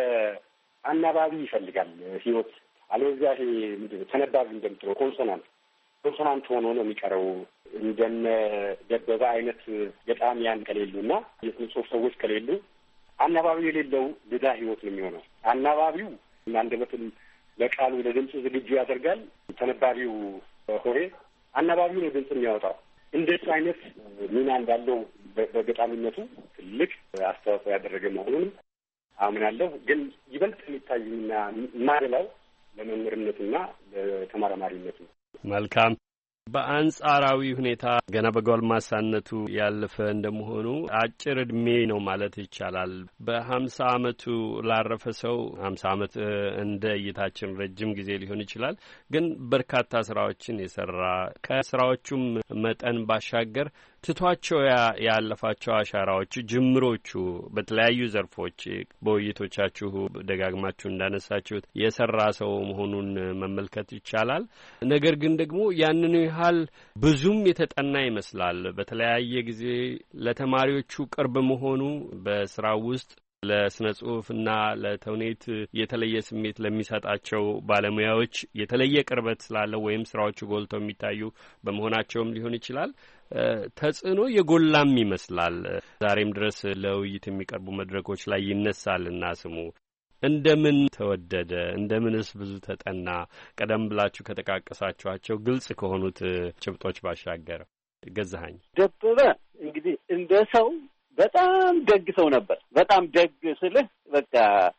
አናባቢ ይፈልጋል ህይወት። አለዚያ ይሄ ምንድን ነው ተነባቢ እንደምትለው ኮንሶናንት ኮንሶናንት ሆኖ ነው የሚቀረው። እንደነ ደበበ አይነት ገጣሚያን ከሌሉና የስነ ጽሁፍ ሰዎች ከሌሉ አናባቢው የሌለው ድዳ ህይወት ነው የሚሆነው። አናባቢው አንደበቱን ለቃሉ ለድምፅ ዝግጁ ያደርጋል። ተነባቢው ሆሬ አናባቢው ነው ድምፅ የሚያወጣው። እንደሱ አይነት ሚና እንዳለው በገጣሚነቱ ትልቅ አስተዋጽኦ ያደረገ መሆኑንም አምናለሁ። ግን ይበልጥ የሚታይና ማደላው ለመምህርነትና ለተመራማሪነቱ። መልካም በአንጻራዊ ሁኔታ ገና በጎልማሳነቱ ያለፈ እንደመሆኑ አጭር እድሜ ነው ማለት ይቻላል። በሀምሳ አመቱ ላረፈ ሰው ሀምሳ አመት እንደ እይታችን ረጅም ጊዜ ሊሆን ይችላል። ግን በርካታ ስራዎችን የሰራ ከስራዎቹም መጠን ባሻገር ትቷቸው ያለፋቸው አሻራዎች፣ ጅምሮቹ በተለያዩ ዘርፎች በውይይቶቻችሁ ደጋግማችሁ እንዳነሳችሁት የሰራ ሰው መሆኑን መመልከት ይቻላል። ነገር ግን ደግሞ ያንኑ ያህል ብዙም የተጠና ይመስላል። በተለያየ ጊዜ ለተማሪዎቹ ቅርብ መሆኑ በስራው ውስጥ ለስነ ጽሁፍና ለተውኔት የተለየ ስሜት ለሚሰጣቸው ባለሙያዎች የተለየ ቅርበት ስላለው ወይም ስራዎቹ ጎልተው የሚታዩ በመሆናቸውም ሊሆን ይችላል። ተጽዕኖ የጎላም ይመስላል። ዛሬም ድረስ ለውይይት የሚቀርቡ መድረኮች ላይ ይነሳልና ስሙ እንደምን ተወደደ? እንደምንስ ብዙ ተጠና? ቀደም ብላችሁ ከጠቃቀሳችኋቸው ግልጽ ከሆኑት ጭብጦች ባሻገር ገዛኸኝ ደበበ እንግዲህ እንደ ሰው በጣም ደግ ሰው ነበር። በጣም ደግ ስልህ በቃ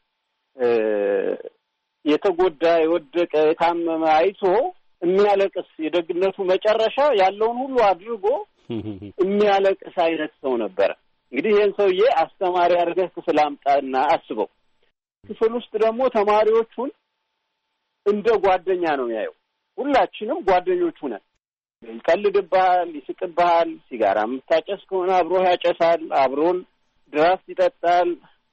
የተጎዳ የወደቀ የታመመ አይቶ የሚያለቅስ የደግነቱ መጨረሻ ያለውን ሁሉ አድርጎ የሚያለቅስ አይነት ሰው ነበር። እንግዲህ ይህን ሰውዬ አስተማሪ አድርገህ ክፍል አምጣና አስበው። ክፍል ውስጥ ደግሞ ተማሪዎቹን እንደ ጓደኛ ነው ያየው። ሁላችንም ጓደኞቹ ነን። ይቀልድብሃል፣ ይስቅብሃል። ሲጋራ የምታጨስ ከሆነ አብሮህ ያጨሳል፣ አብሮን ድራፍት ይጠጣል።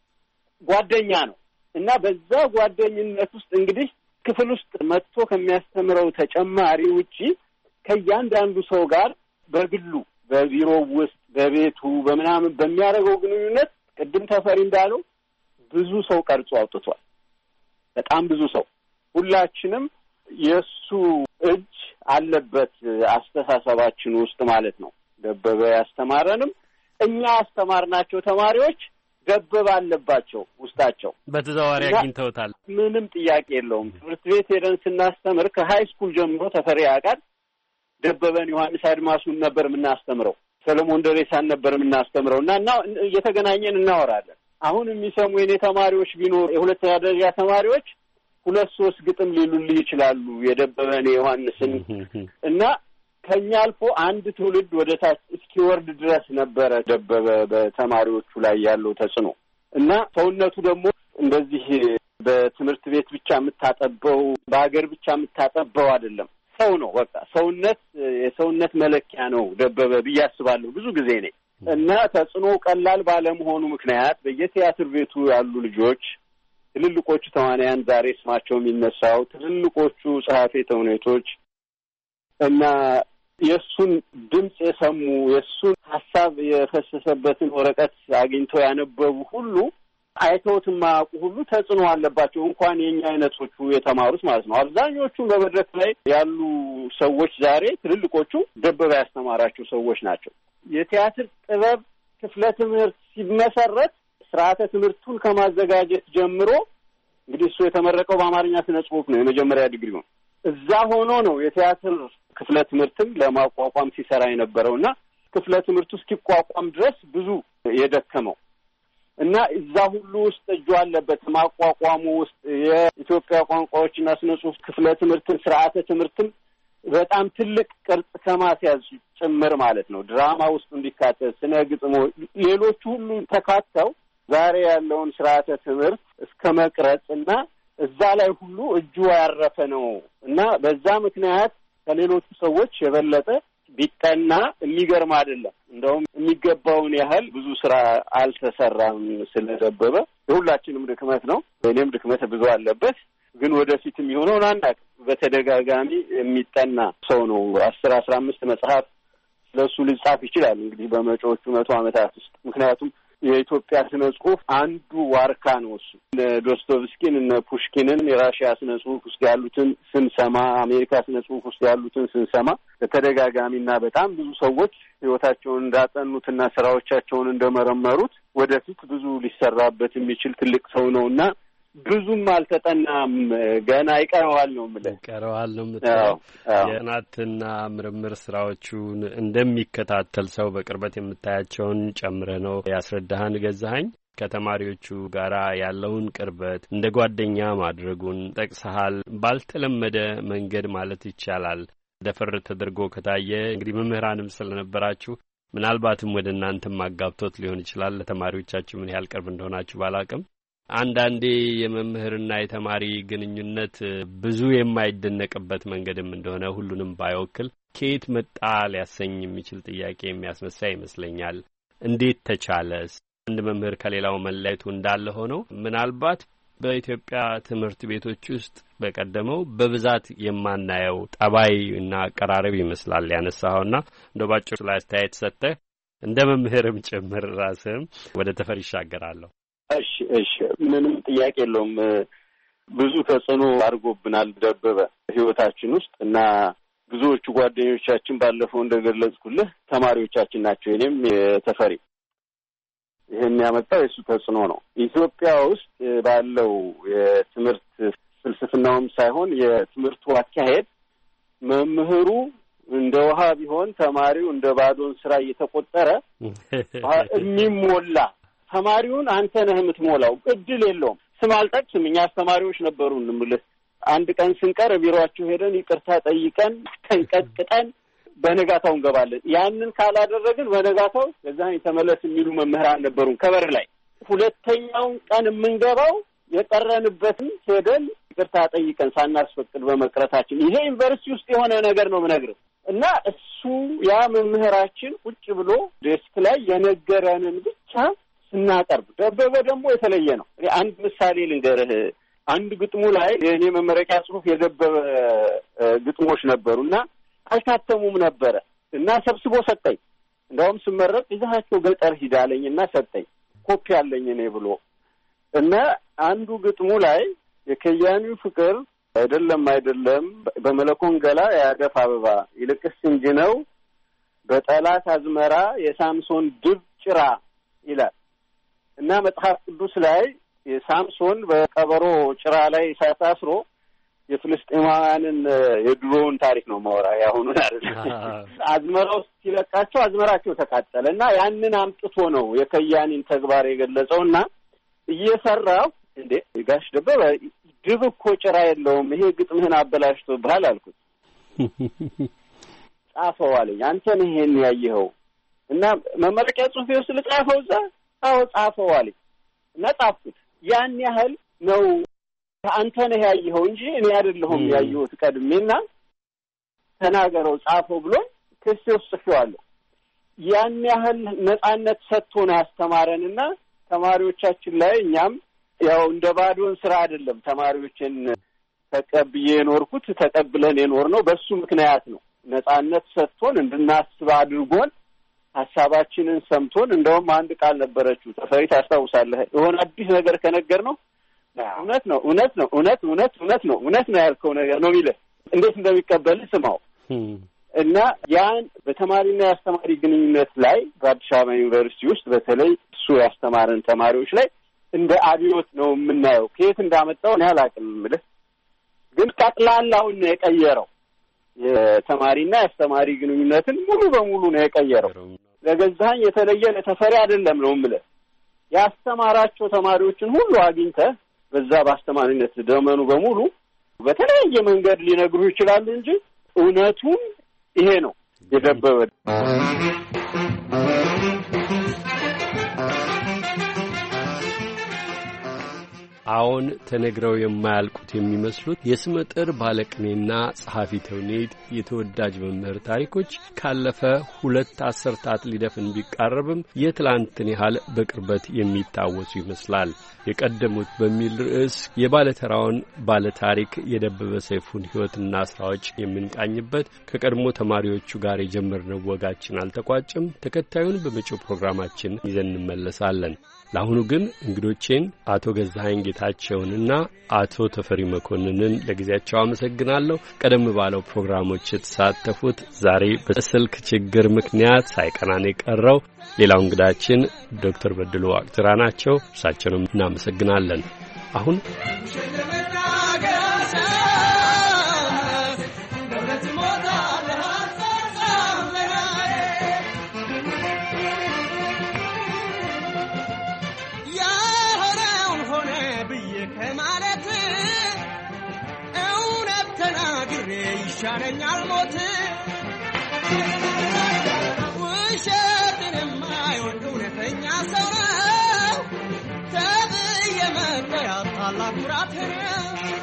ጓደኛ ነው እና በዛ ጓደኝነት ውስጥ እንግዲህ ክፍል ውስጥ መጥቶ ከሚያስተምረው ተጨማሪ ውጪ ከእያንዳንዱ ሰው ጋር በግሉ በቢሮው ውስጥ በቤቱ በምናምን በሚያደርገው ግንኙነት ቅድም ተፈሪ እንዳለው ብዙ ሰው ቀርጾ አውጥቷል። በጣም ብዙ ሰው። ሁላችንም የሱ እጅ አለበት አስተሳሰባችን ውስጥ ማለት ነው። ደበበ ያስተማረንም እኛ ያስተማርናቸው ተማሪዎች ደበበ አለባቸው ውስጣቸው። በተዘዋዋሪ አግኝተውታል። ምንም ጥያቄ የለውም። ትምህርት ቤት ሄደን ስናስተምር ከሀይ ስኩል ጀምሮ ተፈሪ ያውቃል። ደበበን ዮሐንስ አድማሱን ነበር የምናስተምረው፣ ሰለሞን ደሬሳን ነበር የምናስተምረው እና እና እየተገናኘን እናወራለን። አሁን የሚሰሙ የኔ ተማሪዎች ቢኖር የሁለተኛ ደረጃ ተማሪዎች ሁለት ሶስት ግጥም ሊሉልኝ ይችላሉ የደበበን ዮሐንስን እና ከኛ አልፎ አንድ ትውልድ ወደ ታች እስኪወርድ ድረስ ነበረ ደበበ በተማሪዎቹ ላይ ያለው ተጽዕኖ እና ሰውነቱ ደግሞ እንደዚህ በትምህርት ቤት ብቻ የምታጠበው በአገር ብቻ የምታጠበው አይደለም። ሰው ነው። በቃ ሰውነት የሰውነት መለኪያ ነው ደበበ ብዬ አስባለሁ ብዙ ጊዜ ነኝ እና ተጽዕኖ ቀላል ባለመሆኑ ምክንያት በየቲያትር ቤቱ ያሉ ልጆች ትልልቆቹ ተዋናያን ዛሬ ስማቸው የሚነሳው ትልልቆቹ ጸሐፌ ተውኔቶች እና የእሱን ድምፅ የሰሙ የእሱን ሀሳብ የፈሰሰበትን ወረቀት አግኝተው ያነበቡ ሁሉ አይተውት የማያውቁ ሁሉ ተጽዕኖ አለባቸው። እንኳን የኛ አይነቶቹ የተማሩት ማለት ነው። አብዛኞቹ በመድረክ ላይ ያሉ ሰዎች ዛሬ ትልልቆቹ ደበበ ያስተማራቸው ሰዎች ናቸው። የቲያትር ጥበብ ክፍለ ትምህርት ሲመሰረት ስርዓተ ትምህርቱን ከማዘጋጀት ጀምሮ እንግዲህ እሱ የተመረቀው በአማርኛ ስነ ጽሁፍ ነው፣ የመጀመሪያ ዲግሪ ነው። እዛ ሆኖ ነው የቲያትር ክፍለ ትምህርትን ለማቋቋም ሲሰራ የነበረውና ክፍለ ትምህርቱ እስኪቋቋም ድረስ ብዙ የደከመው እና እዛ ሁሉ ውስጥ እጁ አለበት። ማቋቋሙ ውስጥ የኢትዮጵያ ቋንቋዎችና ስነ ጽሁፍ ክፍለ ትምህርትን ስርዓተ ትምህርትን በጣም ትልቅ ቅርጽ ከማስያዝ ጭምር ማለት ነው። ድራማ ውስጥ እንዲካተት ስነ ግጥሞ፣ ሌሎቹ ሁሉ ተካተው ዛሬ ያለውን ስርዓተ ትምህርት እስከ መቅረጽ እና እዛ ላይ ሁሉ እጁ ያረፈ ነው እና በዛ ምክንያት ከሌሎቹ ሰዎች የበለጠ ቢጠና የሚገርም አይደለም። እንደውም የሚገባውን ያህል ብዙ ስራ አልተሰራም ስለደበበ። የሁላችንም ድክመት ነው። እኔም ድክመት ብዙ አለበት። ግን ወደፊት የሚሆነውን አናውቅም። በተደጋጋሚ የሚጠና ሰው ነው። አስር አስራ አምስት መጽሐፍ ስለሱ ሊጻፍ ይችላል እንግዲህ በመጪዎቹ መቶ ዓመታት ውስጥ። ምክንያቱም የኢትዮጵያ ስነ ጽሁፍ አንዱ ዋርካ ነው እሱ። እነ ዶስቶቭስኪን እነ ፑሽኪንን የራሽያ ስነ ጽሁፍ ውስጥ ያሉትን ስንሰማ፣ አሜሪካ ስነ ጽሁፍ ውስጥ ያሉትን ስንሰማ በተደጋጋሚና በጣም ብዙ ሰዎች ህይወታቸውን እንዳጠኑትና ስራዎቻቸውን እንደመረመሩት ወደፊት ብዙ ሊሰራበት የሚችል ትልቅ ሰው ነውና ብዙም አልተጠናም፣ ገና ይቀረዋል ነው የምልህ። ይቀረዋል ነው የምትለው። የጥናትና ምርምር ስራዎቹን እንደሚከታተል ሰው በቅርበት የምታያቸውን ጨምረህ ነው ያስረዳህን ገዛኸኝ። ከተማሪዎቹ ጋራ ያለውን ቅርበት እንደ ጓደኛ ማድረጉን ጠቅሰሃል። ባልተለመደ መንገድ ማለት ይቻላል ደፈር ተደርጎ ከታየ እንግዲህ መምህራንም ስለነበራችሁ ምናልባትም ወደ እናንተም አጋብቶት ሊሆን ይችላል። ለተማሪዎቻችሁ ምን ያህል ቅርብ እንደሆናችሁ ባላቅም አንዳንዴ የመምህርና የተማሪ ግንኙነት ብዙ የማይደነቅበት መንገድም እንደሆነ ሁሉንም ባይወክል ከየት መጣ ሊያሰኝ የሚችል ጥያቄ የሚያስነሳ ይመስለኛል። እንዴት ተቻለስ? አንድ መምህር ከሌላው መለየቱ እንዳለ ሆነው ምናልባት በኢትዮጵያ ትምህርት ቤቶች ውስጥ በቀደመው በብዛት የማናየው ጠባይ እና አቀራረብ ይመስላል ያነሳውና እንደው ባጭሩ ላይ አስተያየት ሰጠህ እንደ መምህርም ጭምር ራስህም ወደ ተፈሪ ይሻገራለሁ። እሺ እሺ ምንም ጥያቄ የለውም። ብዙ ተጽዕኖ አድርጎብናል ደበበ ህይወታችን ውስጥ እና ብዙዎቹ ጓደኞቻችን ባለፈው እንደገለጽኩልህ ተማሪዎቻችን ናቸው። እኔም የተፈሪ ይሄን ያመጣው የሱ ተጽዕኖ ነው። ኢትዮጵያ ውስጥ ባለው የትምህርት ፍልስፍናውም ሳይሆን የትምህርቱ አካሄድ መምህሩ እንደ ውሃ ቢሆን ተማሪው እንደ ባዶን ስራ እየተቆጠረ የሚሞላ ተማሪውን አንተ ነህ የምትሞላው፣ እድል የለውም። ስም አልጠቅስም፣ እኛ አስተማሪዎች ነበሩ እንምልህ አንድ ቀን ስንቀር ቢሮአችሁ ሄደን ይቅርታ ጠይቀን ተንቀጥቅጠን በነጋታው እንገባለን። ያንን ካላደረግን በነጋታው ከዛን ተመለስ የሚሉ መምህራን ነበሩን ከበር ላይ። ሁለተኛውን ቀን የምንገባው የቀረንበትን ሄደን ይቅርታ ጠይቀን ሳናስፈቅድ በመቅረታችን። ይሄ ዩኒቨርሲቲ ውስጥ የሆነ ነገር ነው የምነግርህ እና እሱ ያ መምህራችን ቁጭ ብሎ ዴስክ ላይ የነገረንን ብቻ ስናቀርብ፣ ደበበ ደግሞ የተለየ ነው። አንድ ምሳሌ ልንገርህ። አንድ ግጥሙ ላይ የኔ መመረቂያ ጽሑፍ የደበበ ግጥሞች ነበሩና አልታተሙም ነበረ እና ሰብስቦ ሰጠኝ። እንደውም ስመረቅ ይዛቸው ገጠር ሂዳለኝና ሰጠኝ ኮፒ አለኝ እኔ ብሎ እና አንዱ ግጥሙ ላይ የከያኒው ፍቅር አይደለም አይደለም በመለኮን ገላ ያደፍ አበባ ይልቅስ እንጂ ነው በጠላት አዝመራ የሳምሶን ድብ ጭራ ይላል እና መጽሐፍ ቅዱስ ላይ የሳምሶን በቀበሮ ጭራ ላይ ሳታስሮ የፍልስጤማውያንን የድሮውን ታሪክ ነው ማወራ ያሁኑን አይደለም። አዝመራው ሲለቃቸው አዝመራቸው ተቃጠለና ያንን አምጥቶ ነው የከያኒን ተግባር የገለጸውና እየሰራው እንዴ ጋሽ ደበበ ድብ እኮ ጭራ የለውም ይሄ ግጥምህን አበላሽቶ ባህል አልኩት። ጻፈው አለኝ። አንተ ነህ ይሄን ያየኸው እና መመረቂያ ጽሑፍ ውስጥ ልጻፈው እዛ? አዎ ጻፈው አለኝ እና ጻፍኩት። ያን ያህል ነው አንተ ነህ ያየኸው እንጂ እኔ አይደለሁም ያየሁት ቀድሜና ተናገረው ጻፈው ብሎ ከዚህ ጽፌዋለሁ። ያን ያህል ነጻነት ሰጥቶን ያስተማረንና ተማሪዎቻችን ላይ እኛም ያው እንደ ባዶን ስራ አይደለም ተማሪዎችን ተቀብዬ የኖርኩት ተቀብለን የኖር ነው። በሱ ምክንያት ነው ነጻነት ሰጥቶን እንድናስብ አድርጎን ሐሳባችንን ሰምቶን። እንደውም አንድ ቃል ነበረችው ተፈሪ ታስታውሳለህ? የሆነ አዲስ ነገር ከነገር ነው እውነት ነው እውነት ነው እውነት እውነት እውነት ነው እውነት ነው ያልከው ነገር ነው የሚልህ እንዴት እንደሚቀበል ስማው። እና ያን በተማሪና የአስተማሪ ግንኙነት ላይ በአዲስ አበባ ዩኒቨርሲቲ ውስጥ በተለይ እሱ ያስተማረን ተማሪዎች ላይ እንደ አብዮት ነው የምናየው። ከየት እንዳመጣው እኔ አላውቅም የምልህ ግን ጠቅላላውን ነው የቀየረው። የተማሪና የአስተማሪ ግንኙነትን ሙሉ በሙሉ ነው የቀየረው። ለገዛኸኝ የተለየ ለተፈሪ አይደለም ነው የምልህ። ያስተማራቸው ተማሪዎችን ሁሉ አግኝተህ በዛ በአስተማሪነት ዘመኑ በሙሉ በተለያየ መንገድ ሊነግሩ ይችላሉ እንጂ እውነቱን ይሄ ነው የደበበ። አሁን ተነግረው የማያልቁት የሚመስሉት የስመጥር ባለቅኔና ጸሐፊ ተውኔት የተወዳጅ መምህር ታሪኮች ካለፈ ሁለት አስርታት ሊደፍን ቢቃረብም የትላንትን ያህል በቅርበት የሚታወሱ ይመስላል። የቀደሙት በሚል ርዕስ የባለተራውን ባለታሪክ የደበበ ሰይፉን ሕይወትና ስራዎች የምንቃኝበት ከቀድሞ ተማሪዎቹ ጋር የጀመርነው ወጋችን አልተቋጨም። ተከታዩን በመጪው ፕሮግራማችን ይዘን እንመለሳለን። ለአሁኑ ግን እንግዶቼን አቶ ገዛኸኝ ጌታቸውንና አቶ ተፈሪ መኮንንን ለጊዜያቸው አመሰግናለሁ። ቀደም ባለው ፕሮግራሞች የተሳተፉት ዛሬ በስልክ ችግር ምክንያት ሳይቀናን የቀረው ሌላው እንግዳችን ዶክተር በድሉ ዋቅጅራ ናቸው። እሳቸውንም እናመሰግናለን። አሁን ይሻለኛል ሞት ውሸትን የማይወድ እውነተኛ ሰው ነው ተብዬ መጠሪያ ታላቅ ኩራት ነው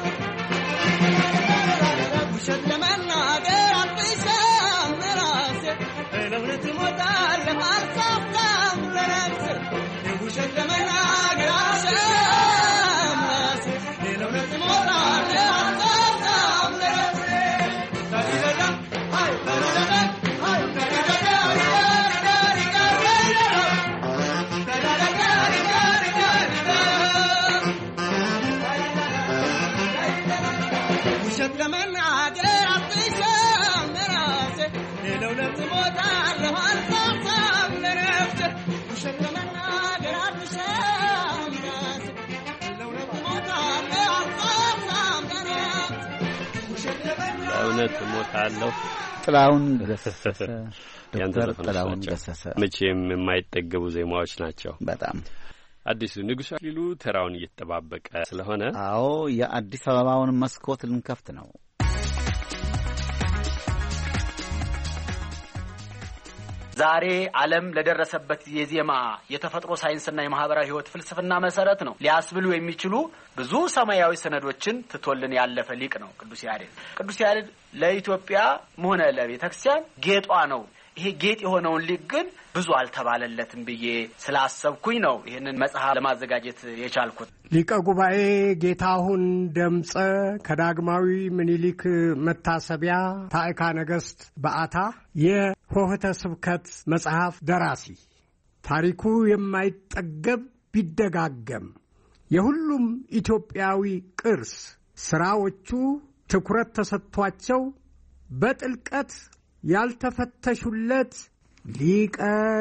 ውሸት ለመናገር አትሻም ራሴ ለእውነት እሞታለሁ አልሳሳም ለነፍሴ ውሸት ለመናገር አትሻም ራሴ ለእውነት እሞታለሁ አልሳሳም ለነፍሴ ታዲያ አይ ታዲያ አይ እውነት ሞታለሁ ጥላውን ገሰሰ ዶክተር ጥላውን ገሰሰ መቼም የማይጠገቡ ዜማዎች ናቸው በጣም አዲሱ ንጉሥ ሊሉ ተራውን እየተጠባበቀ ስለሆነ አዎ የአዲስ አበባውን መስኮት ልንከፍት ነው ዛሬ ዓለም ለደረሰበት የዜማ የተፈጥሮ ሳይንስና የማህበራዊ ህይወት ፍልስፍና መሰረት ነው ሊያስብሉ የሚችሉ ብዙ ሰማያዊ ሰነዶችን ትቶልን ያለፈ ሊቅ ነው ቅዱስ ያሬድ ቅዱስ ያሬድ ለኢትዮጵያ ሆነ ለቤተክርስቲያን ጌጧ ነው ይሄ ጌጥ የሆነውን ሊቅ ግን ብዙ አልተባለለትም ብዬ ስላሰብኩኝ ነው ይሄንን መጽሐፍ ለማዘጋጀት የቻልኩት ሊቀ ጉባኤ ጌታሁን ደምጸ ከዳግማዊ ምኒልክ መታሰቢያ ታዕካ ነገሥት በአታ የሆህተ ስብከት መጽሐፍ ደራሲ ታሪኩ የማይጠገብ ቢደጋገም የሁሉም ኢትዮጵያዊ ቅርስ ስራዎቹ ትኩረት ተሰጥቷቸው በጥልቀት ያልተፈተሹለት ሊቀ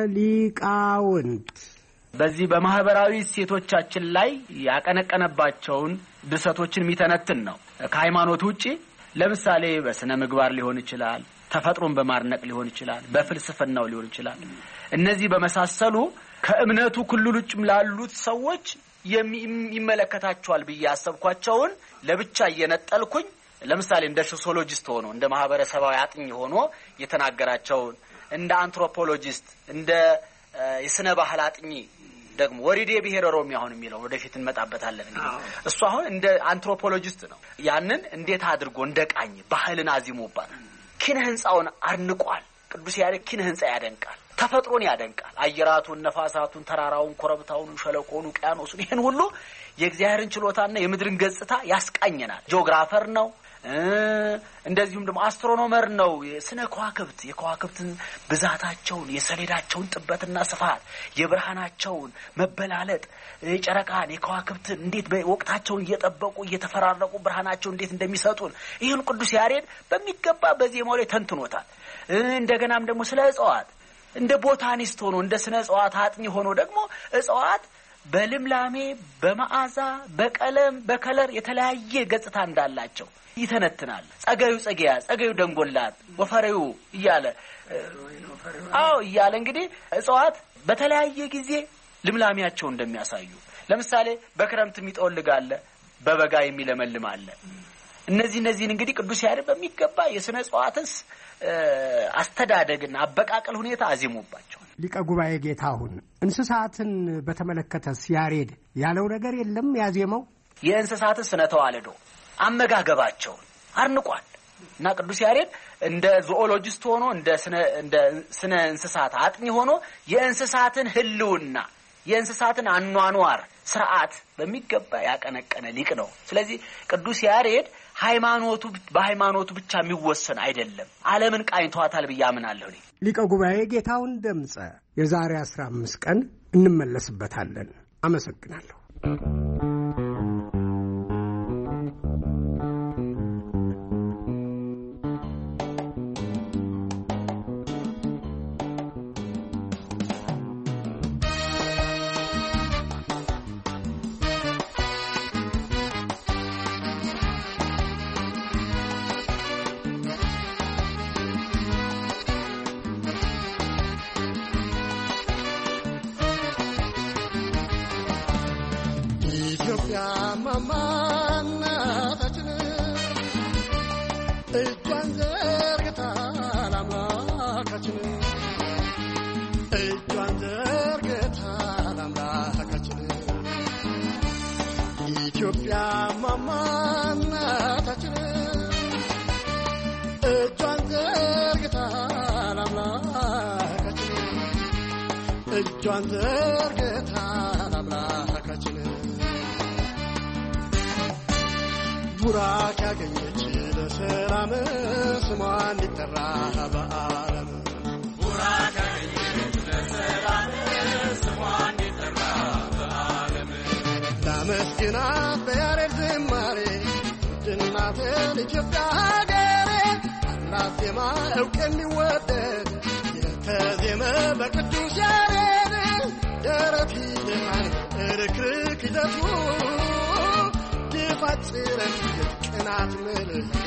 ሊቃውንት በዚህ በማህበራዊ ሴቶቻችን ላይ ያቀነቀነባቸውን ድርሰቶችን የሚተነትን ነው ከሃይማኖት ውጪ ለምሳሌ በስነ ምግባር ሊሆን ይችላል ተፈጥሮን በማርነቅ ሊሆን ይችላል በፍልስፍናው ሊሆን ይችላል እነዚህ በመሳሰሉ ከእምነቱ ክልል ውጭም ላሉት ሰዎች የሚመለከታቸዋል በያሰብኳቸውን ለብቻ እየነጠልኩኝ ለምሳሌ እንደ ሶሲዮሎጂስት ሆኖ እንደ ማህበረሰባዊ አጥኚ ሆኖ የተናገራቸው እንደ አንትሮፖሎጂስት እንደ የስነ ባህል አጥኚ ደግሞ ወሪዴ ብሔረ ሮም ያሁን የሚለው ወደፊት እንመጣበታለን እንግዲህ እሱ አሁን እንደ አንትሮፖሎጂስት ነው ያንን እንዴት አድርጎ እንደቃኝ ባህልን አዚሞባል ኪነ ህንጻውን አርንቋል ቅዱስ ያሬድ ኪነ ህንጻ ያደንቃል ተፈጥሮን ያደንቃል አየራቱን ነፋሳቱን ተራራውን ኮረብታውን ሸለቆውን ውቅያኖሱን ይሄን ሁሉ የእግዚአብሔርን ችሎታና የምድርን ገጽታ ያስቃኘናል ጂኦግራፈር ነው እንደዚሁም ደግሞ አስትሮኖመር ነው የስነ ከዋክብት የከዋክብትን ብዛታቸውን የሰሌዳቸውን ጥበትና ስፋት የብርሃናቸውን መበላለጥ የጨረቃን የከዋክብትን እንዴት በወቅታቸውን እየጠበቁ እየተፈራረቁ ብርሃናቸው እንዴት እንደሚሰጡን ይሄን ቅዱስ ያሬድ በሚገባ በዜማው ላይ ተንትኖታል እንደገናም ደግሞ ስለ እጽዋት እንደ ቦታኒስት ሆኖ እንደ ስነ እጽዋት አጥኚ ሆኖ ደግሞ እጽዋት በልምላሜ በመዓዛ በቀለም በከለር የተለያየ ገጽታ እንዳላቸው ይተነትናል ጸጋዩ ጸጋያ ጸጋዩ ደንጎላት ወፈሬው ይያለ አው ይያለ እንግዲህ እጽዋት በተለያየ ጊዜ ልምላሜያቸው እንደሚያሳዩ ለምሳሌ በክረምት የሚጠወልጋለ በበጋ የሚለመልም አለ እነዚህ እነዚህ እንግዲህ ቅዱስ ያሬድ በሚገባ የስነ እጽዋትስ አስተዳደግና አበቃቀል ሁኔታ አዚሙባቸው ሊቀ ጉባኤ ጌታሁን እንስሳትን በተመለከተስ ያሬድ ያለው ነገር የለም ያዜመው የእንስሳትን ስነ ተዋልዶ አመጋገባቸው አርንቋል እና ቅዱስ ያሬድ እንደ ዞኦሎጂስት ሆኖ እንደ ስነ እንደ ስነ እንስሳት አጥኚ ሆኖ የእንስሳትን ህልውና የእንስሳትን አኗኗር ስርዓት በሚገባ ያቀነቀነ ሊቅ ነው ስለዚህ ቅዱስ ያሬድ ሃይማኖቱ በሃይማኖቱ ብቻ የሚወሰን አይደለም ዓለምን ቃኝቷታል በያምናለሁ እኔ ሊቀ ጉባኤ ጌታሁን ደምጸ የዛሬ አስራ አምስት ቀን እንመለስበታለን አመሰግናለሁ Mama, na tachne, e jwanga. ያማማናታችን እጇን ዘርግታ ለአምላካችን እጇን ዘርግታ ለአምላካችን ቡራክ ያገኘች ለሰላም ስሟ እንዲጠራ በዓለም ቡራክ ያገኘች ለሰላም ስሟ እንዲጠራ በዓለም ላመስግናት በያሬድ ዝማሬ ድናትን ኢትዮጵያ ሀገሬ አላት ዜማ እውቅ የሚወደድ የተዜመ በቅዱስ ያሬድ ደረት ይልማል ርክርክ ይዘቱ ድፋጭረት ቅናት ምልክቱ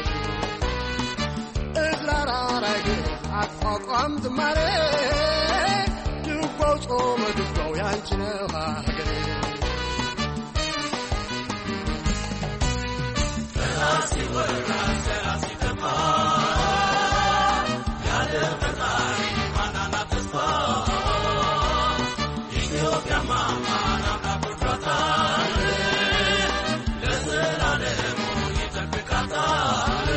እዝላራራግ አቋቋም ዝማሬ ድጓው ጾመ ድጓው ያንቺ ነው ሀገሬ ሰላሲ ወራ ሰላሲ ተማ ያለ ፈጣሪ ማናና ተስፋ ኢትዮጵያ ማማ ናና ቁርጣታ ለዘላለም ይጠብቃታል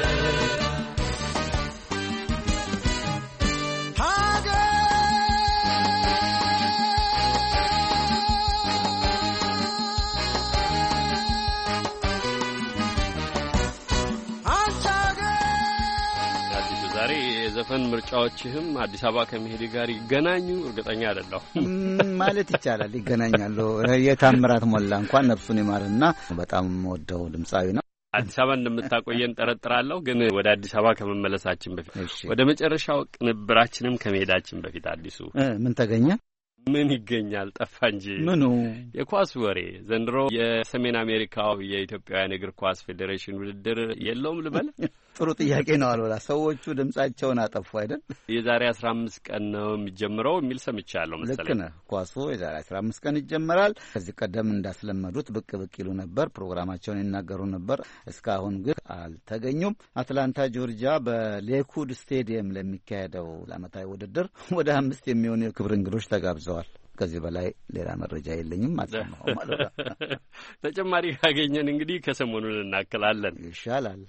ዘፈን ምርጫዎችህም አዲስ አበባ ከመሄድ ጋር ይገናኙ እርግጠኛ አይደለሁም ማለት ይቻላል። ይገናኛሉ። የታምራት ሞላ እንኳን ነፍሱን ይማርና በጣም ወደው ድምጻዊ ነው። አዲስ አበባ እንደምታቆየን ጠረጥራለሁ። ግን ወደ አዲስ አበባ ከመመለሳችን በፊት ወደ መጨረሻው ቅንብራችንም ከመሄዳችን በፊት አዲሱ ምን ተገኘ? ምን ይገኛል? ጠፋ እንጂ ምኑ የኳስ ወሬ። ዘንድሮ የሰሜን አሜሪካው የኢትዮጵያውያን እግር ኳስ ፌዴሬሽን ውድድር የለውም ልበል? ጥሩ ጥያቄ ነው አልወላ። ሰዎቹ ድምጻቸውን አጠፉ አይደል? የዛሬ አስራ አምስት ቀን ነው የሚጀምረው የሚል ሰምቻለሁ መሰለኝ። ልክ ነህ። ኳሱ የዛሬ አስራ አምስት ቀን ይጀምራል። ከዚህ ቀደም እንዳስለመዱት ብቅ ብቅ ይሉ ነበር፣ ፕሮግራማቸውን ይናገሩ ነበር። እስካሁን ግን አልተገኙም። አትላንታ ጆርጂያ በሌኩድ ስቴዲየም ለሚካሄደው ዓመታዊ ውድድር ወደ አምስት የሚሆኑ የክብር እንግዶች ተጋብዘዋል። ከዚህ በላይ ሌላ መረጃ የለኝም። አልሰማሁም ማለት ነው። ተጨማሪ ካገኘን እንግዲህ ከሰሞኑን እናክላለን። ይሻላል።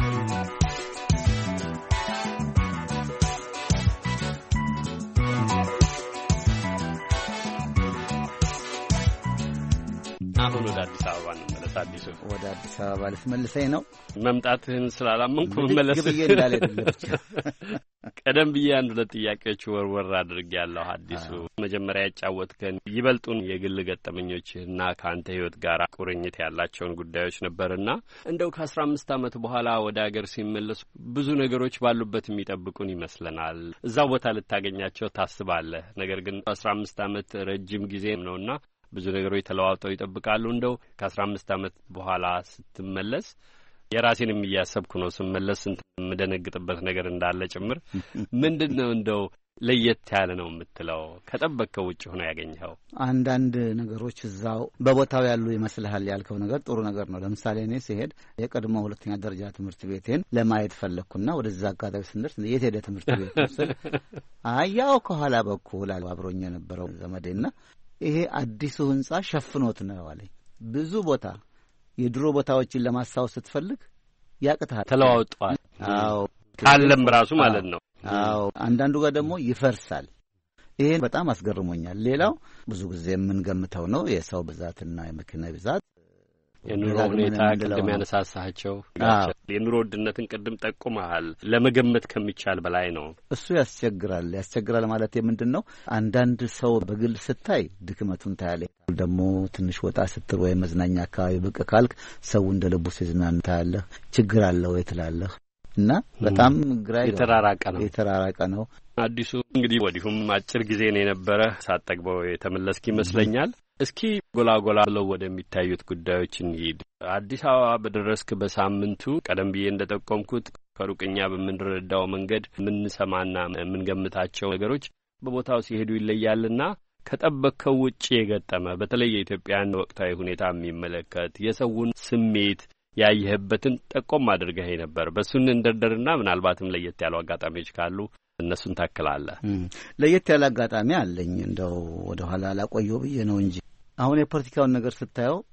አሁን ወደ አዲስ አበባ እንመለስ። አዲሱ ወደ አዲስ አበባ ልትመልሰኝ ነው? መምጣትህን ስላላመንኩ መመለስ ግብዬ እንዳልሄድልህ ብቻ ቀደም ብዬ አንድ ሁለት ጥያቄዎች ወርወር አድርጌያለሁ። አዲሱ መጀመሪያ ያጫወትከን ይበልጡን የግል ገጠመኞችህና ከአንተ ሕይወት ጋር ቁርኝት ያላቸውን ጉዳዮች ነበርና እንደው ከአስራ አምስት ዓመት በኋላ ወደ አገር ሲመለሱ ብዙ ነገሮች ባሉበት የሚጠብቁን ይመስለናል። እዛ ቦታ ልታገኛቸው ታስባለህ። ነገር ግን አስራ አምስት ዓመት ረጅም ጊዜ ነውና ብዙ ነገሮች ተለዋውጠው ይጠብቃሉ። እንደው ከአስራ አምስት ዓመት በኋላ ስትመለስ የራሴንም እያሰብኩ ነው ስመለስ ስንት የምደነግጥበት ነገር እንዳለ ጭምር ምንድን ነው እንደው ለየት ያለ ነው የምትለው ከጠበቅከው ውጭ ሆኖ ያገኘኸው? አንዳንድ ነገሮች እዛው በቦታው ያሉ ይመስልሃል። ያልከው ነገር ጥሩ ነገር ነው። ለምሳሌ እኔ ሲሄድ የቀድሞ ሁለተኛ ደረጃ ትምህርት ቤቴን ለማየት ፈለግኩና ወደዛ አጋጣሚ ስንደርስ የት ሄደ ትምህርት ቤት ስል አያው ከኋላ በኩል አብሮኝ የነበረው ዘመዴና ይሄ አዲሱ ህንጻ ሸፍኖት ነው አለኝ። ብዙ ቦታ የድሮ ቦታዎችን ለማስታወስ ስትፈልግ ያቅታል፣ ተለዋውጧል። አዎ ካለም ራሱ ማለት ነው። አዎ አንዳንዱ ጋር ደግሞ ይፈርሳል። ይሄን በጣም አስገርሞኛል። ሌላው ብዙ ጊዜ የምንገምተው ነው የሰው ብዛትና የመኪና ብዛት፣ የኑሮ ሁኔታ ቅድም ያነሳሳቸው የኑሮ ውድነትን ቅድም ጠቁመሃል። ለመገመት ከሚቻል በላይ ነው። እሱ ያስቸግራል። ያስቸግራል ማለት የምንድን ነው? አንዳንድ ሰው በግል ስታይ ድክመቱን ታያለህ። ደግሞ ትንሽ ወጣ ስትል ወይ መዝናኛ አካባቢ ብቅ ካልክ ሰው እንደ ልቡ ሲዝናና ታያለህ። ችግር አለ ወይ ትላለህ እና በጣም ግራ የተራራቀ ነው የተራራቀ ነው። አዲሱ እንግዲህ ወዲሁም አጭር ጊዜ ነው የነበረ ሳጠግበው የተመለስክ ይመስለኛል። እስኪ ጎላ ጎላ ብለው ወደሚታዩት ጉዳዮች እንሂድ። አዲስ አበባ በደረስክ በሳምንቱ ቀደም ብዬ እንደጠቆምኩት ከሩቅኛ በምንረዳው መንገድ የምንሰማና የምንገምታቸው ነገሮች በቦታው ሲሄዱ ይለያልና ከጠበቅከው ውጭ የገጠመ በተለይ የኢትዮጵያን ወቅታዊ ሁኔታ የሚመለከት የሰውን ስሜት ያየህበትን ጠቆም አድርገህ ነበር። በሱን እንደርደርና ምናልባትም ለየት ያሉ አጋጣሚዎች ካሉ እነሱን ታክላለህ። ለየት ያለ አጋጣሚ አለኝ። እንደው ወደ ኋላ አላቆየው ብዬ ነው እንጂ አሁን የፖለቲካውን ነገር ስታየው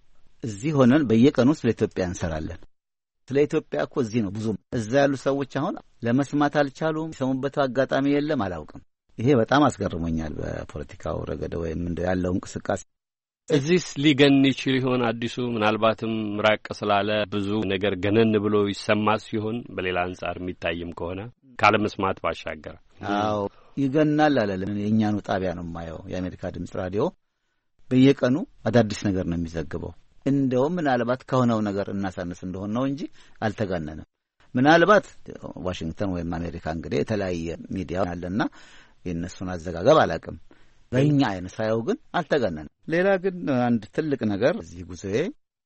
እዚህ ሆነን በየቀኑ ስለ ኢትዮጵያ እንሰራለን። ስለ ኢትዮጵያ እኮ እዚህ ነው ብዙ እዛ ያሉ ሰዎች አሁን ለመስማት አልቻሉም። ሰሙበት አጋጣሚ የለም አላውቅም። ይሄ በጣም አስገርሞኛል። በፖለቲካው ረገድ ወይም እንደ ያለው እንቅስቃሴ እዚህስ ሊገን ይችል ይሆን? አዲሱ ምናልባትም ራቅ ስላለ ብዙ ነገር ገነን ብሎ ይሰማ ሲሆን በሌላ አንጻር የሚታይም ከሆነ ካለ መስማት ባሻገር አዎ ይገናል አላለም። የኛኑ ጣቢያ ነው የማየው የአሜሪካ ድምጽ ራዲዮ በየቀኑ አዳዲስ ነገር ነው የሚዘግበው። እንደውም ምናልባት ከሆነው ነገር እናሳነስ እንደሆነ ነው እንጂ አልተጋነነም። ምናልባት ዋሽንግተን ወይም አሜሪካ እንግዲህ የተለያየ ሚዲያ አለና የነሱን አዘጋገብ አላውቅም። በእኛ አይነ ሳየው ግን አልተጋነነም። ሌላ ግን አንድ ትልቅ ነገር እዚህ ጉዞዬ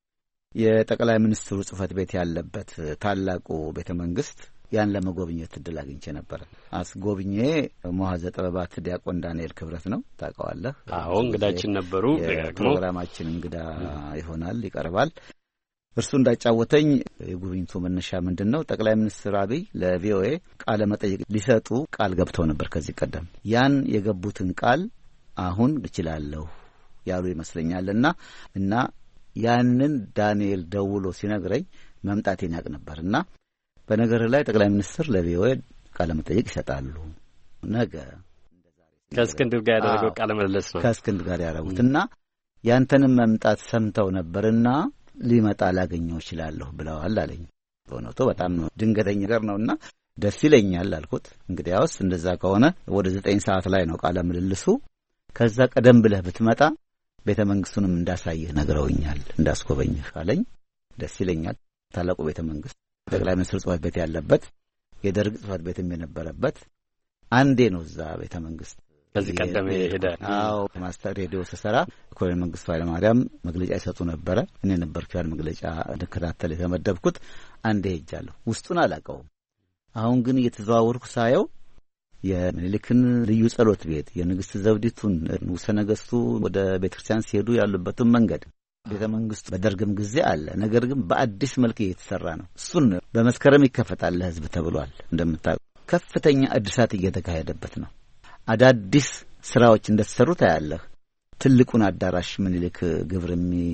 የጠቅላይ ሚኒስትሩ ጽህፈት ቤት ያለበት ታላቁ ቤተ መንግስት ያን ለመጎብኘት እድል አግኝቼ ነበር። አስጎብኜ መዋዘ ጥበባት ዲያቆን ዳንኤል ክብረት ነው ታውቀዋለህ? አዎ እንግዳችን ነበሩ። ፕሮግራማችን እንግዳ ይሆናል ይቀርባል። እርሱ እንዳጫወተኝ የጉብኝቱ መነሻ ምንድነው? ጠቅላይ ሚኒስትር አብይ ለቪኦኤ ቃለ መጠይቅ ሊሰጡ ቃል ገብተው ነበር ከዚህ ቀደም። ያን የገቡትን ቃል አሁን እችላለሁ ያሉ ይመስለኛልና እና ያንን ዳንኤል ደውሎ ሲነግረኝ መምጣቴን ያውቅ ነበርና በነገር ላይ ጠቅላይ ሚኒስትር ለቪኦኤ ቃለ መጠይቅ ይሰጣሉ ነገ ከእስክንድር ጋር ያደረገው ቃለ መለስ ነው ከእስክንድር ጋር ያደረጉትና ያንተንም መምጣት ሰምተው ነበርና ሊመጣ ላገኘው ይችላልሁ ብለዋል አለኝ። በእውነቱ በጣም ድንገተኛ ነገር ነውና ደስ ይለኛል አልኩት። እንግዲያውስ እንደዛ ከሆነ ወደ ዘጠኝ ሰዓት ላይ ነው ቃለ ምልልሱ። ከዛ ቀደም ብለህ ብትመጣ ቤተ መንግስቱንም እንዳሳይህ ነግረውኛል እንዳስጎበኝህ አለኝ። ደስ ይለኛል። ታላቁ ቤተ መንግስት ጠቅላይ ሚኒስትር ጽህፈት ቤት ያለበት የደርግ ጽህፈት ቤትም የነበረበት አንዴ ነው እዛ ቤተ መንግስት ከዚህ ቀደም ሄደ። አዎ ማስተር ሬዲዮ ተሰራ ኮሎኔል መንግስቱ ኃይለ ማርያም መግለጫ ይሰጡ ነበረ። እኔ ነበርኩ ያን መግለጫ እንድከታተል የተመደብኩት። አንዴ ሄጃለሁ። ውስጡን አላውቀውም። አሁን ግን እየተዘዋወርኩ ሳየው የምኒልክን ልዩ ጸሎት ቤት የንግስት ዘውዲቱን ንጉሠ ነገስቱ ወደ ቤተክርስቲያን ሲሄዱ ያሉበትን መንገድ ቤተ መንግስቱ በደርግም ጊዜ አለ። ነገር ግን በአዲስ መልክ እየተሰራ ነው። እሱን በመስከረም ይከፈታል ለህዝብ ተብሏል። እንደምታውቁ ከፍተኛ እድሳት እየተካሄደበት ነው። አዳዲስ ስራዎች እንደተሰሩ ታያለህ። ትልቁን አዳራሽ ምኒልክ ግብር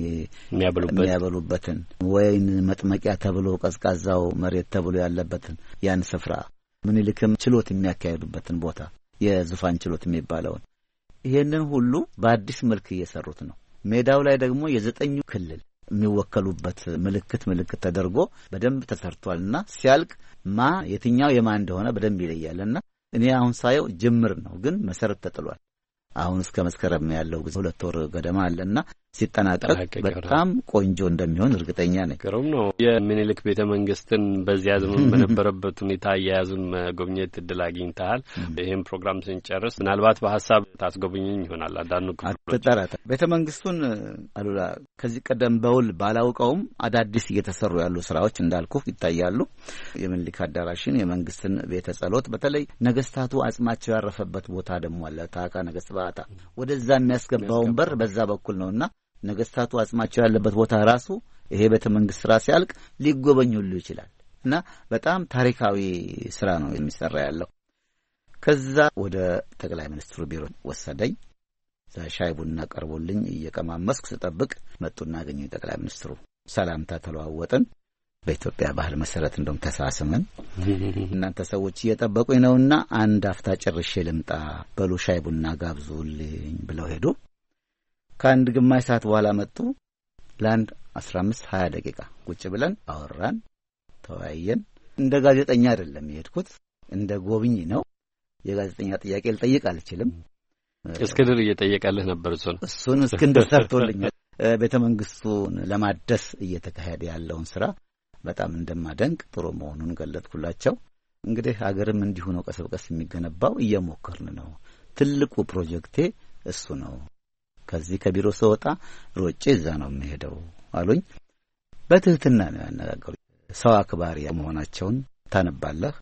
የሚያበሉበትን ወይን መጥመቂያ ተብሎ ቀዝቃዛው መሬት ተብሎ ያለበትን ያን ስፍራ ምኒልክም ችሎት የሚያካሄዱበትን ቦታ የዙፋን ችሎት የሚባለውን ይሄንን ሁሉ በአዲስ መልክ እየሰሩት ነው። ሜዳው ላይ ደግሞ የዘጠኙ ክልል የሚወከሉበት ምልክት ምልክት ተደርጎ በደንብ ተሰርቷልና ሲያልቅ ማ የትኛው የማን እንደሆነ በደንብ ይለያልና እኔ አሁን ሳየው ጅምር ነው፣ ግን መሰረት ተጥሏል። አሁን እስከ መስከረም ያለው ጊዜ ሁለት ወር ገደማ አለና ሲጠናቀቅ በጣም ቆንጆ እንደሚሆን እርግጠኛ ነኝ። ግሩም ነው። የምኒልክ ቤተ መንግስትን በዚያ ዘመን በነበረበት ሁኔታ አያያዙን መጎብኘት እድል አግኝተሃል። ይህም ፕሮግራም ስንጨርስ ምናልባት በሀሳብ ታስጎብኝኝ ይሆናል። አንዳንዱ ክፍሎች ቤተ መንግስቱን አሉላ ከዚህ ቀደም በውል ባላውቀውም አዳዲስ እየተሰሩ ያሉ ስራዎች እንዳልኩ ይታያሉ። የምኒልክ አዳራሽን፣ የመንግስትን ቤተ ጸሎት፣ በተለይ ነገስታቱ አጽማቸው ያረፈበት ቦታ ደግሞ አለ። ታካ ነገስት ባታ ወደዛ የሚያስገባውን በር በዛ በኩል ነውና ነገስታቱ አጽማቸው ያለበት ቦታ ራሱ ይሄ ቤተ መንግስት ስራ ሲያልቅ ሊጎበኝ ሁሉ ይችላል እና በጣም ታሪካዊ ስራ ነው የሚሰራ ያለው። ከዛ ወደ ጠቅላይ ሚኒስትሩ ቢሮ ወሰደኝ። ሻይ ቡና ቀርቦልኝ እየቀማመስኩ ስጠብቅ መጡና አገኙኝ ጠቅላይ ሚኒስትሩ። ሰላምታ ተለዋወጥን። በኢትዮጵያ ባህል መሰረት እንደውም ተሳስመን እናንተ ሰዎች እየጠበቁኝ ነውና አንድ አፍታ ጨርሼ ልምጣ፣ በሉ ሻይ ቡና ጋብዙልኝ ብለው ሄዱ። ከአንድ ግማሽ ሰዓት በኋላ መጡ። ለአንድ አስራ አምስት ሀያ ደቂቃ ቁጭ ብለን አወራን፣ ተወያየን። እንደ ጋዜጠኛ አይደለም የሄድኩት፣ እንደ ጎብኝ ነው። የጋዜጠኛ ጥያቄ ልጠይቅ አልችልም። እስክንድር እየጠየቀልህ ነበር። እሱን እሱን እስክንድር ሰርቶልኛል። ቤተ መንግስቱን ለማደስ እየተካሄደ ያለውን ስራ በጣም እንደማደንቅ ጥሩ መሆኑን ገለጥኩላቸው። እንግዲህ ሀገርም እንዲሁ ነው ቀስ በቀስ የሚገነባው፣ እየሞከርን ነው። ትልቁ ፕሮጀክቴ እሱ ነው። ከዚህ ከቢሮ ስወጣ ሮጬ እዛ ነው የሚሄደው አሉኝ። በትህትና ነው ያነጋገሩ። ሰው አክባሪ መሆናቸውን ታነባለህ።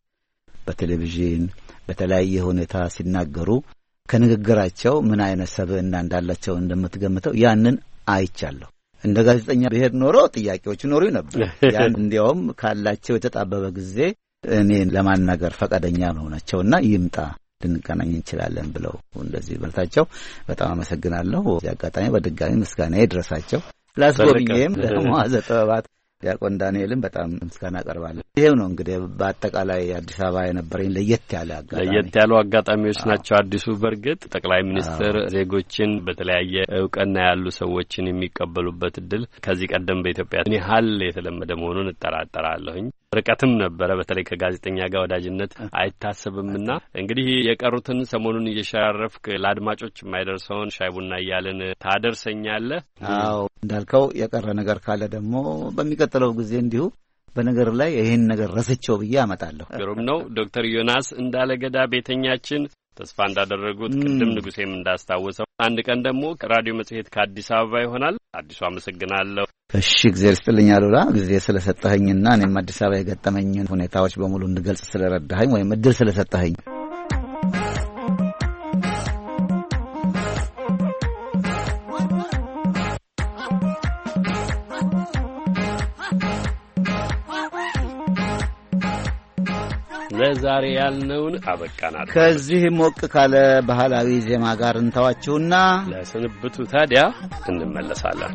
በቴሌቪዥን በተለያየ ሁኔታ ሲናገሩ ከንግግራቸው ምን አይነት ሰብዕና እንዳላቸው እንደምትገምተው ያንን አይቻለሁ። እንደ ጋዜጠኛ ብሄድ ኖሮ ጥያቄዎች ኖሩ ነበር። ያን እንዲያውም ካላቸው የተጣበበ ጊዜ እኔን ለማናገር ፈቃደኛ መሆናቸውና ይምጣ ልንገናኝ እንችላለን ብለው እንደዚህ በልታቸው በጣም አመሰግናለሁ። እዚህ አጋጣሚ በድጋሚ ምስጋና ይድረሳቸው። ላስጎብኝም ለመዋዘ ጥበባት ዲያቆን ዳንኤልም በጣም ምስጋና አቀርባለሁ። ይሄው ነው እንግዲህ በአጠቃላይ አዲስ አበባ የነበረኝ ለየት ያለ አጋጣሚ ለየት ያሉ አጋጣሚዎች ናቸው። አዲሱ በርግጥ ጠቅላይ ሚኒስትር ዜጎችን በተለያየ እውቅና ያሉ ሰዎችን የሚቀበሉበት እድል ከዚህ ቀደም በኢትዮጵያ ምን ያህል የተለመደ መሆኑን እጠራጠራለሁኝ። ርቀትም ነበረ። በተለይ ከጋዜጠኛ ጋር ወዳጅነት አይታሰብምና እንግዲህ የቀሩትን ሰሞኑን እየሸራረፍክ ለአድማጮች የማይደርሰውን ሻይ ቡና እያልን ታደርሰኛለህ። አዎ እንዳልከው የቀረ ነገር ካለ ደግሞ በሚቀጥለው ጊዜ እንዲሁ በነገር ላይ ይሄን ነገር ረስቸው ብዬ አመጣለሁ። ግሩም ነው። ዶክተር ዮናስ እንዳለገዳ ቤተኛችን ተስፋ እንዳደረጉት ቅድም ንጉሴም እንዳስታወሰው አንድ ቀን ደግሞ ራዲዮ መጽሔት ከአዲስ አበባ ይሆናል። አዲሱ አመሰግናለሁ። እሺ እግዚአብሔር ይስጥልኝ አሉላ፣ ጊዜ ስለሰጠኸኝና እኔም አዲስ አበባ የገጠመኝን ሁኔታዎች በሙሉ እንድገልጽ ስለረዳኸኝ ወይም እድል ስለሰጠኸኝ ለዛሬ ያልነውን አበቃናል። ከዚህ ሞቅ ካለ ባህላዊ ዜማ ጋር እንተዋችሁና ለስንብቱ ታዲያ እንመለሳለን።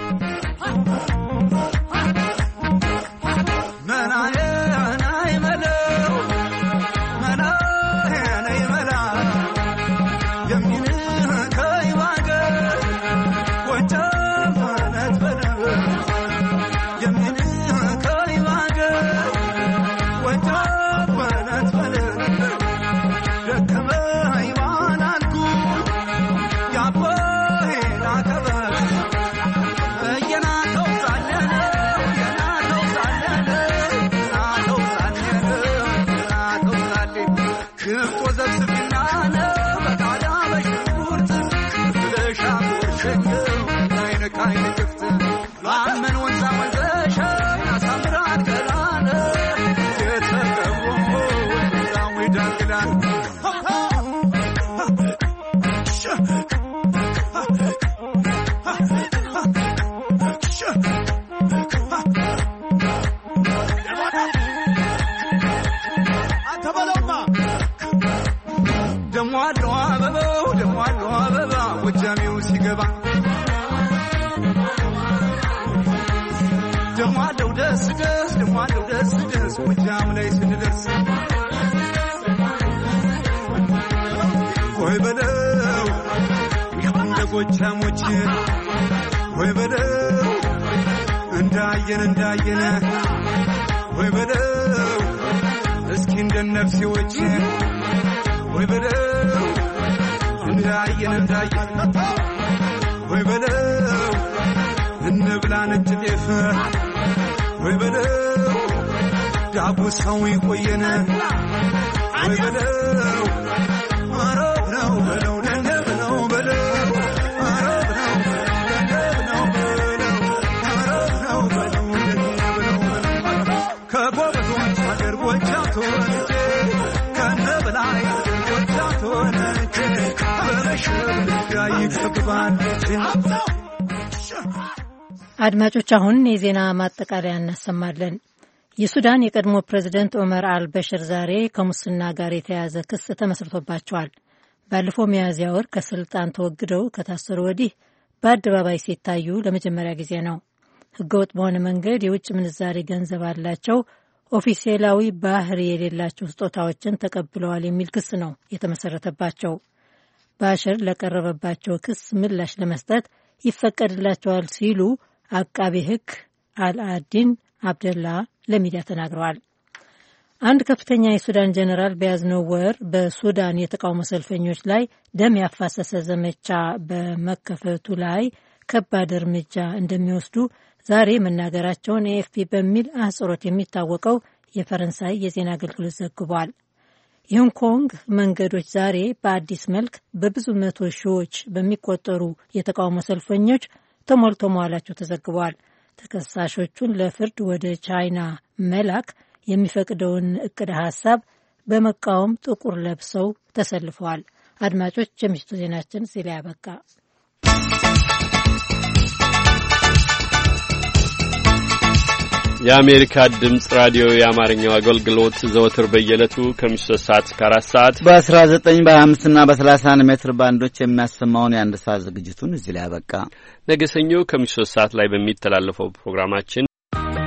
ጎቻሞች ወይ በለው እንዳየን እንዳየን ወይ በለው እስኪ እንደነፍሲዎች ወይ በለው እንዳየን እንዳየን ወይ በለው እንብላ ነጭ ጤፍ ወይ በለው ዳቦ ሰው ይቆየን ወይ በለው አረብ ነው በለው ደንብ ነው በለው አድማጮች አሁን የዜና ማጠቃለያ እናሰማለን። የሱዳን የቀድሞ ፕሬዝደንት ኦመር አልበሽር ዛሬ ከሙስና ጋር የተያያዘ ክስ ተመስርቶባቸዋል። ባለፈው ሚያዝያ ወር ከስልጣን ተወግደው ከታሰሩ ወዲህ በአደባባይ ሲታዩ ለመጀመሪያ ጊዜ ነው። ህገወጥ በሆነ መንገድ የውጭ ምንዛሬ ገንዘብ አላቸው፣ ኦፊሴላዊ ባህሪ የሌላቸው ስጦታዎችን ተቀብለዋል የሚል ክስ ነው የተመሰረተባቸው። ባሽር ለቀረበባቸው ክስ ምላሽ ለመስጠት ይፈቀድላቸዋል ሲሉ አቃቤ ህግ አልአዲን አብደላ ለሚዲያ ተናግረዋል። አንድ ከፍተኛ የሱዳን ጀነራል በያዝነው ወር በሱዳን የተቃውሞ ሰልፈኞች ላይ ደም ያፋሰሰ ዘመቻ በመከፈቱ ላይ ከባድ እርምጃ እንደሚወስዱ ዛሬ መናገራቸውን ኤኤፍፒ በሚል አህጽሮት የሚታወቀው የፈረንሳይ የዜና አገልግሎት ዘግቧል። የሆንግ ኮንግ መንገዶች ዛሬ በአዲስ መልክ በብዙ መቶ ሺዎች በሚቆጠሩ የተቃውሞ ሰልፈኞች ተሞልቶ መዋላቸው ተዘግቧል። ተከሳሾቹን ለፍርድ ወደ ቻይና መላክ የሚፈቅደውን እቅድ ሀሳብ በመቃወም ጥቁር ለብሰው ተሰልፈዋል። አድማጮች፣ የምሽቱ ዜናችን እዚህ ላይ ያበቃ። የአሜሪካ ድምጽ ራዲዮ የአማርኛው አገልግሎት ዘወትር በየዕለቱ ከምሽቱ ሶስት ሰዓት እስከ አራት ሰዓት በ19 በ25 እና በ30 ሜትር ባንዶች የሚያሰማውን የአንድ ሰዓት ዝግጅቱን እዚህ ላይ አበቃ። ነገ ሰኞ ከምሽቱ ሶስት ሰዓት ላይ በሚተላለፈው ፕሮግራማችን